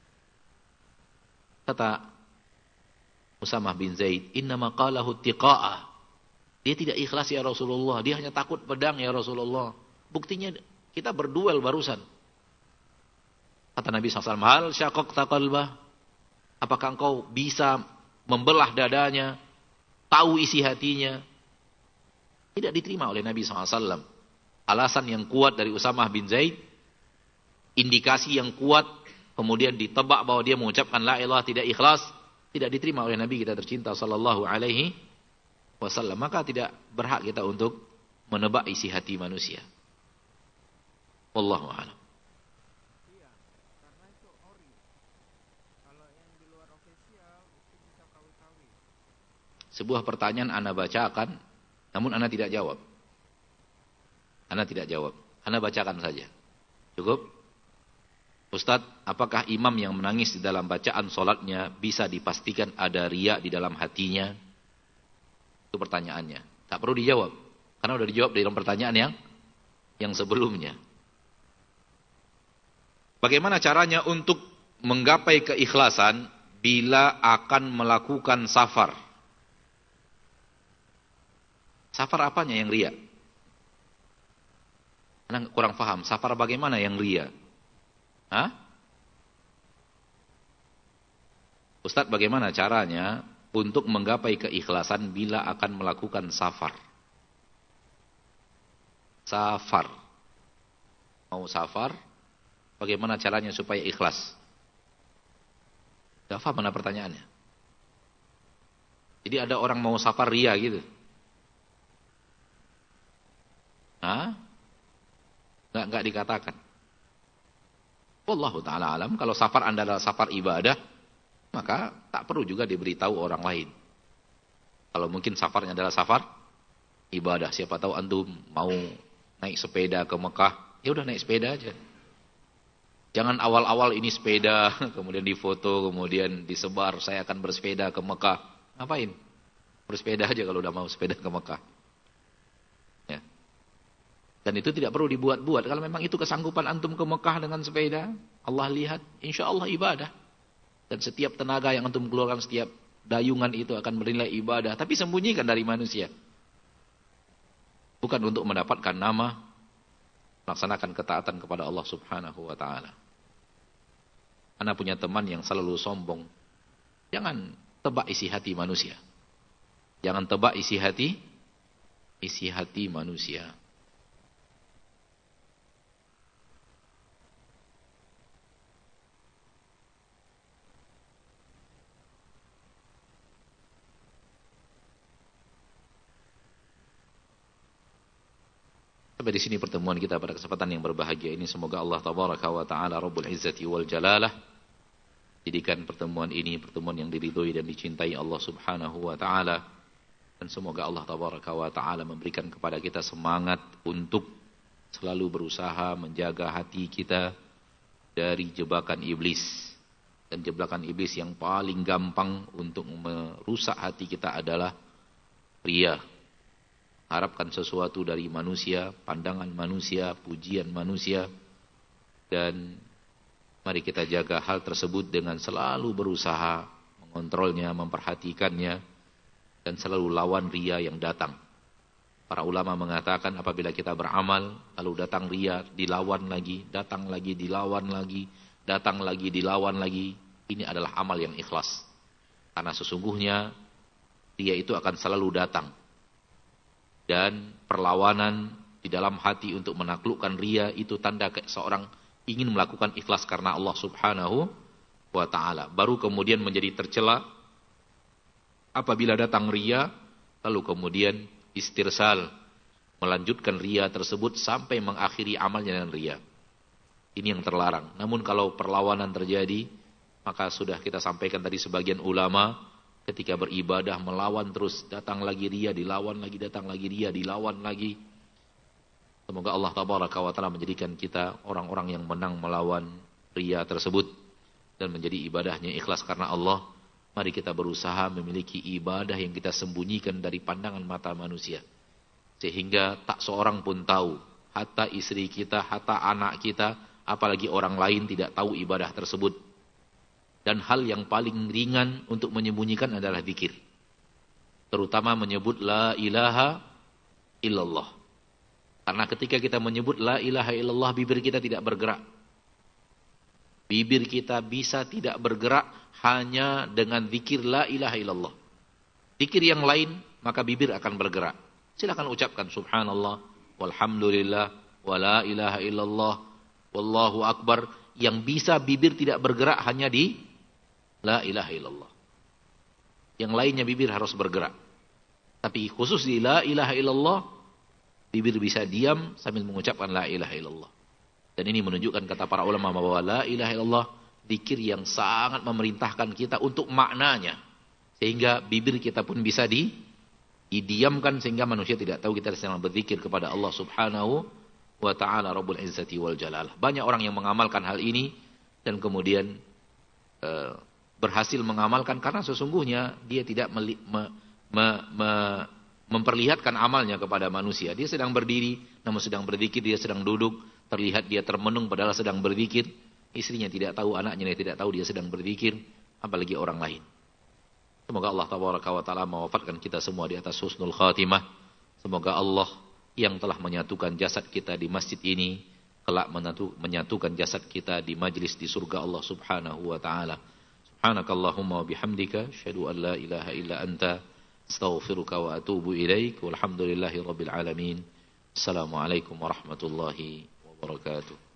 Kata Usamah bin Zaid, innama qalahu tiqa'ah. Dia tidak ikhlas ya Rasulullah, dia hanya takut pedang ya Rasulullah. Buktinya kita berduel barusan. Kata Nabi shallallahu alaihi wasallam, hal syaqaqta qalbah? Apakah engkau bisa membelah dadanya, tahu isi hatinya? Tidak diterima oleh Nabi shallallahu alaihi wasallam. Alasan yang kuat dari Usamah bin Zaid, indikasi yang kuat, kemudian ditebak bahwa dia mengucapkan la ilaha tidak ikhlas, tidak diterima oleh Nabi kita tercinta sallallahu alaihi wasallam. Maka tidak berhak kita untuk menebak isi hati manusia. Wallahu a'lam. Iya, karena itu ori. Kalau yang di luar official itu bisa kawi-kawi. Sebuah pertanyaan Anda bacakan, namun Anda tidak jawab. Anda tidak jawab. Anda bacakan saja. Cukup? Ustadz, apakah imam yang menangis di dalam bacaan solatnya bisa dipastikan ada riya di dalam hatinya? Itu pertanyaannya. Tak perlu dijawab. Karena sudah dijawab dalam pertanyaan yang yang sebelumnya. Bagaimana caranya untuk menggapai keikhlasan bila akan melakukan safar? Safar apanya yang riya? Anda kurang paham. Safar bagaimana yang riya? Hah? Ustadz, bagaimana caranya untuk menggapai keikhlasan bila akan melakukan safar? Safar. Mau safar, bagaimana caranya supaya ikhlas? Gak paham mana pertanyaannya. Jadi ada orang mau safar ria gitu. Hah? Gak, gak dikatakan. Wallahu ta'ala alam, kalau safar Anda adalah safar ibadah, maka tak perlu juga diberitahu orang lain. Kalau mungkin safarnya adalah safar ibadah, siapa tahu antum mau naik sepeda ke Mekah, ya udah naik sepeda aja. Jangan awal-awal ini sepeda, kemudian difoto, kemudian disebar, saya akan bersepeda ke Mekah. Ngapain? Bersepeda aja kalau udah mau sepeda ke Mekah. Ya. Dan itu tidak perlu dibuat-buat. Kalau memang itu kesanggupan antum ke Mekah dengan sepeda, Allah lihat, insya Allah ibadah. Dan setiap tenaga yang antum keluarkan, setiap dayungan itu akan bernilai ibadah. Tapi sembunyikan dari manusia. Bukan untuk mendapatkan nama, melaksanakan ketaatan kepada Allah subhanahu wa ta'ala. Anda punya teman yang selalu sombong. Jangan tebak isi hati manusia. Jangan tebak isi hati, isi hati manusia. Sampai di sini pertemuan kita pada kesempatan yang berbahagia ini. Semoga Allah tabaraka wa ta'ala Rabbul Izzati wal Jalalah jadikan pertemuan ini pertemuan yang diridhoi dan dicintai Allah subhanahu wa ta'ala. Dan semoga Allah tabaraka wa ta'ala memberikan kepada kita semangat untuk selalu berusaha menjaga hati kita dari jebakan iblis. Dan jebakan iblis yang paling gampang untuk merusak hati kita adalah riya. Harapkan sesuatu dari manusia, pandangan manusia, pujian manusia. Dan mari kita jaga hal tersebut dengan selalu berusaha mengontrolnya, memperhatikannya. Dan selalu lawan riya yang datang. Para ulama mengatakan apabila kita beramal, lalu datang riya, dilawan lagi, datang lagi, dilawan lagi, datang lagi, dilawan lagi. Ini adalah amal yang ikhlas. Karena sesungguhnya riya itu akan selalu datang. Dan perlawanan di dalam hati untuk menaklukkan riya itu tanda seorang ingin melakukan ikhlas karena Allah subhanahu wa ta'ala. Baru kemudian menjadi tercela apabila datang riya, lalu kemudian istirsal, melanjutkan riya tersebut sampai mengakhiri amalnya dengan riya. Ini yang terlarang. Namun kalau perlawanan terjadi, maka sudah kita sampaikan tadi sebagian ulama, ketika beribadah melawan terus, datang lagi riya, dilawan lagi, datang lagi riya, dilawan lagi. Semoga Allah tabaraka wa taala menjadikan kita orang-orang yang menang melawan riya tersebut dan menjadi ibadahnya ikhlas karena Allah. Mari kita berusaha memiliki ibadah yang kita sembunyikan dari pandangan mata manusia, sehingga tak seorang pun tahu, hatta istri kita, hatta anak kita, apalagi orang lain tidak tahu ibadah tersebut. Dan hal yang paling ringan untuk menyembunyikan adalah zikir, terutama menyebut la ilaha illallah. Karena ketika kita menyebut la ilaha illallah, bibir kita tidak bergerak. Bibir kita bisa tidak bergerak hanya dengan zikir la ilaha illallah. Zikir yang lain, maka bibir akan bergerak. Silakan ucapkan subhanallah, walhamdulillah, wa la ilaha illallah, wallahu akbar. Yang bisa bibir tidak bergerak hanya di la ilaha illallah. Yang lainnya bibir harus bergerak. Tapi khusus di la ilaha illallah, bibir bisa diam sambil mengucapkan la ilaha illallah. Dan ini menunjukkan kata para ulama bahwa la ilaha illallah zikir yang sangat memerintahkan kita untuk maknanya. Sehingga bibir kita pun bisa di, didiamkan sehingga manusia tidak tahu kita sedang berzikir kepada Allah subhanahu wa ta'ala Rabbul Izzati wal Jalal. Banyak orang yang mengamalkan hal ini dan kemudian uh, berhasil mengamalkan karena sesungguhnya dia tidak meli, me, me, me, memperlihatkan amalnya kepada manusia. Dia sedang berdiri, namun sedang berzikir, dia sedang duduk, terlihat dia termenung padahal sedang berzikir. Istrinya tidak tahu, anaknya tidak tahu dia sedang berzikir, apalagi orang lain. Semoga Allah tabaraka wa taala mewafatkan kita semua di atas husnul khatimah. Semoga Allah yang telah menyatukan jasad kita di masjid ini, kelak menyatukan jasad kita di majlis di surga Allah subhanahu wa taala. Subhanakallahumma wa bihamdika, asyhadu an la ilaha illa anta, astaghfiruka wa atubu ilaik. Walhamdulillahi rabbil alamin. Assalamualaikum warahmatullahi wabarakatuh.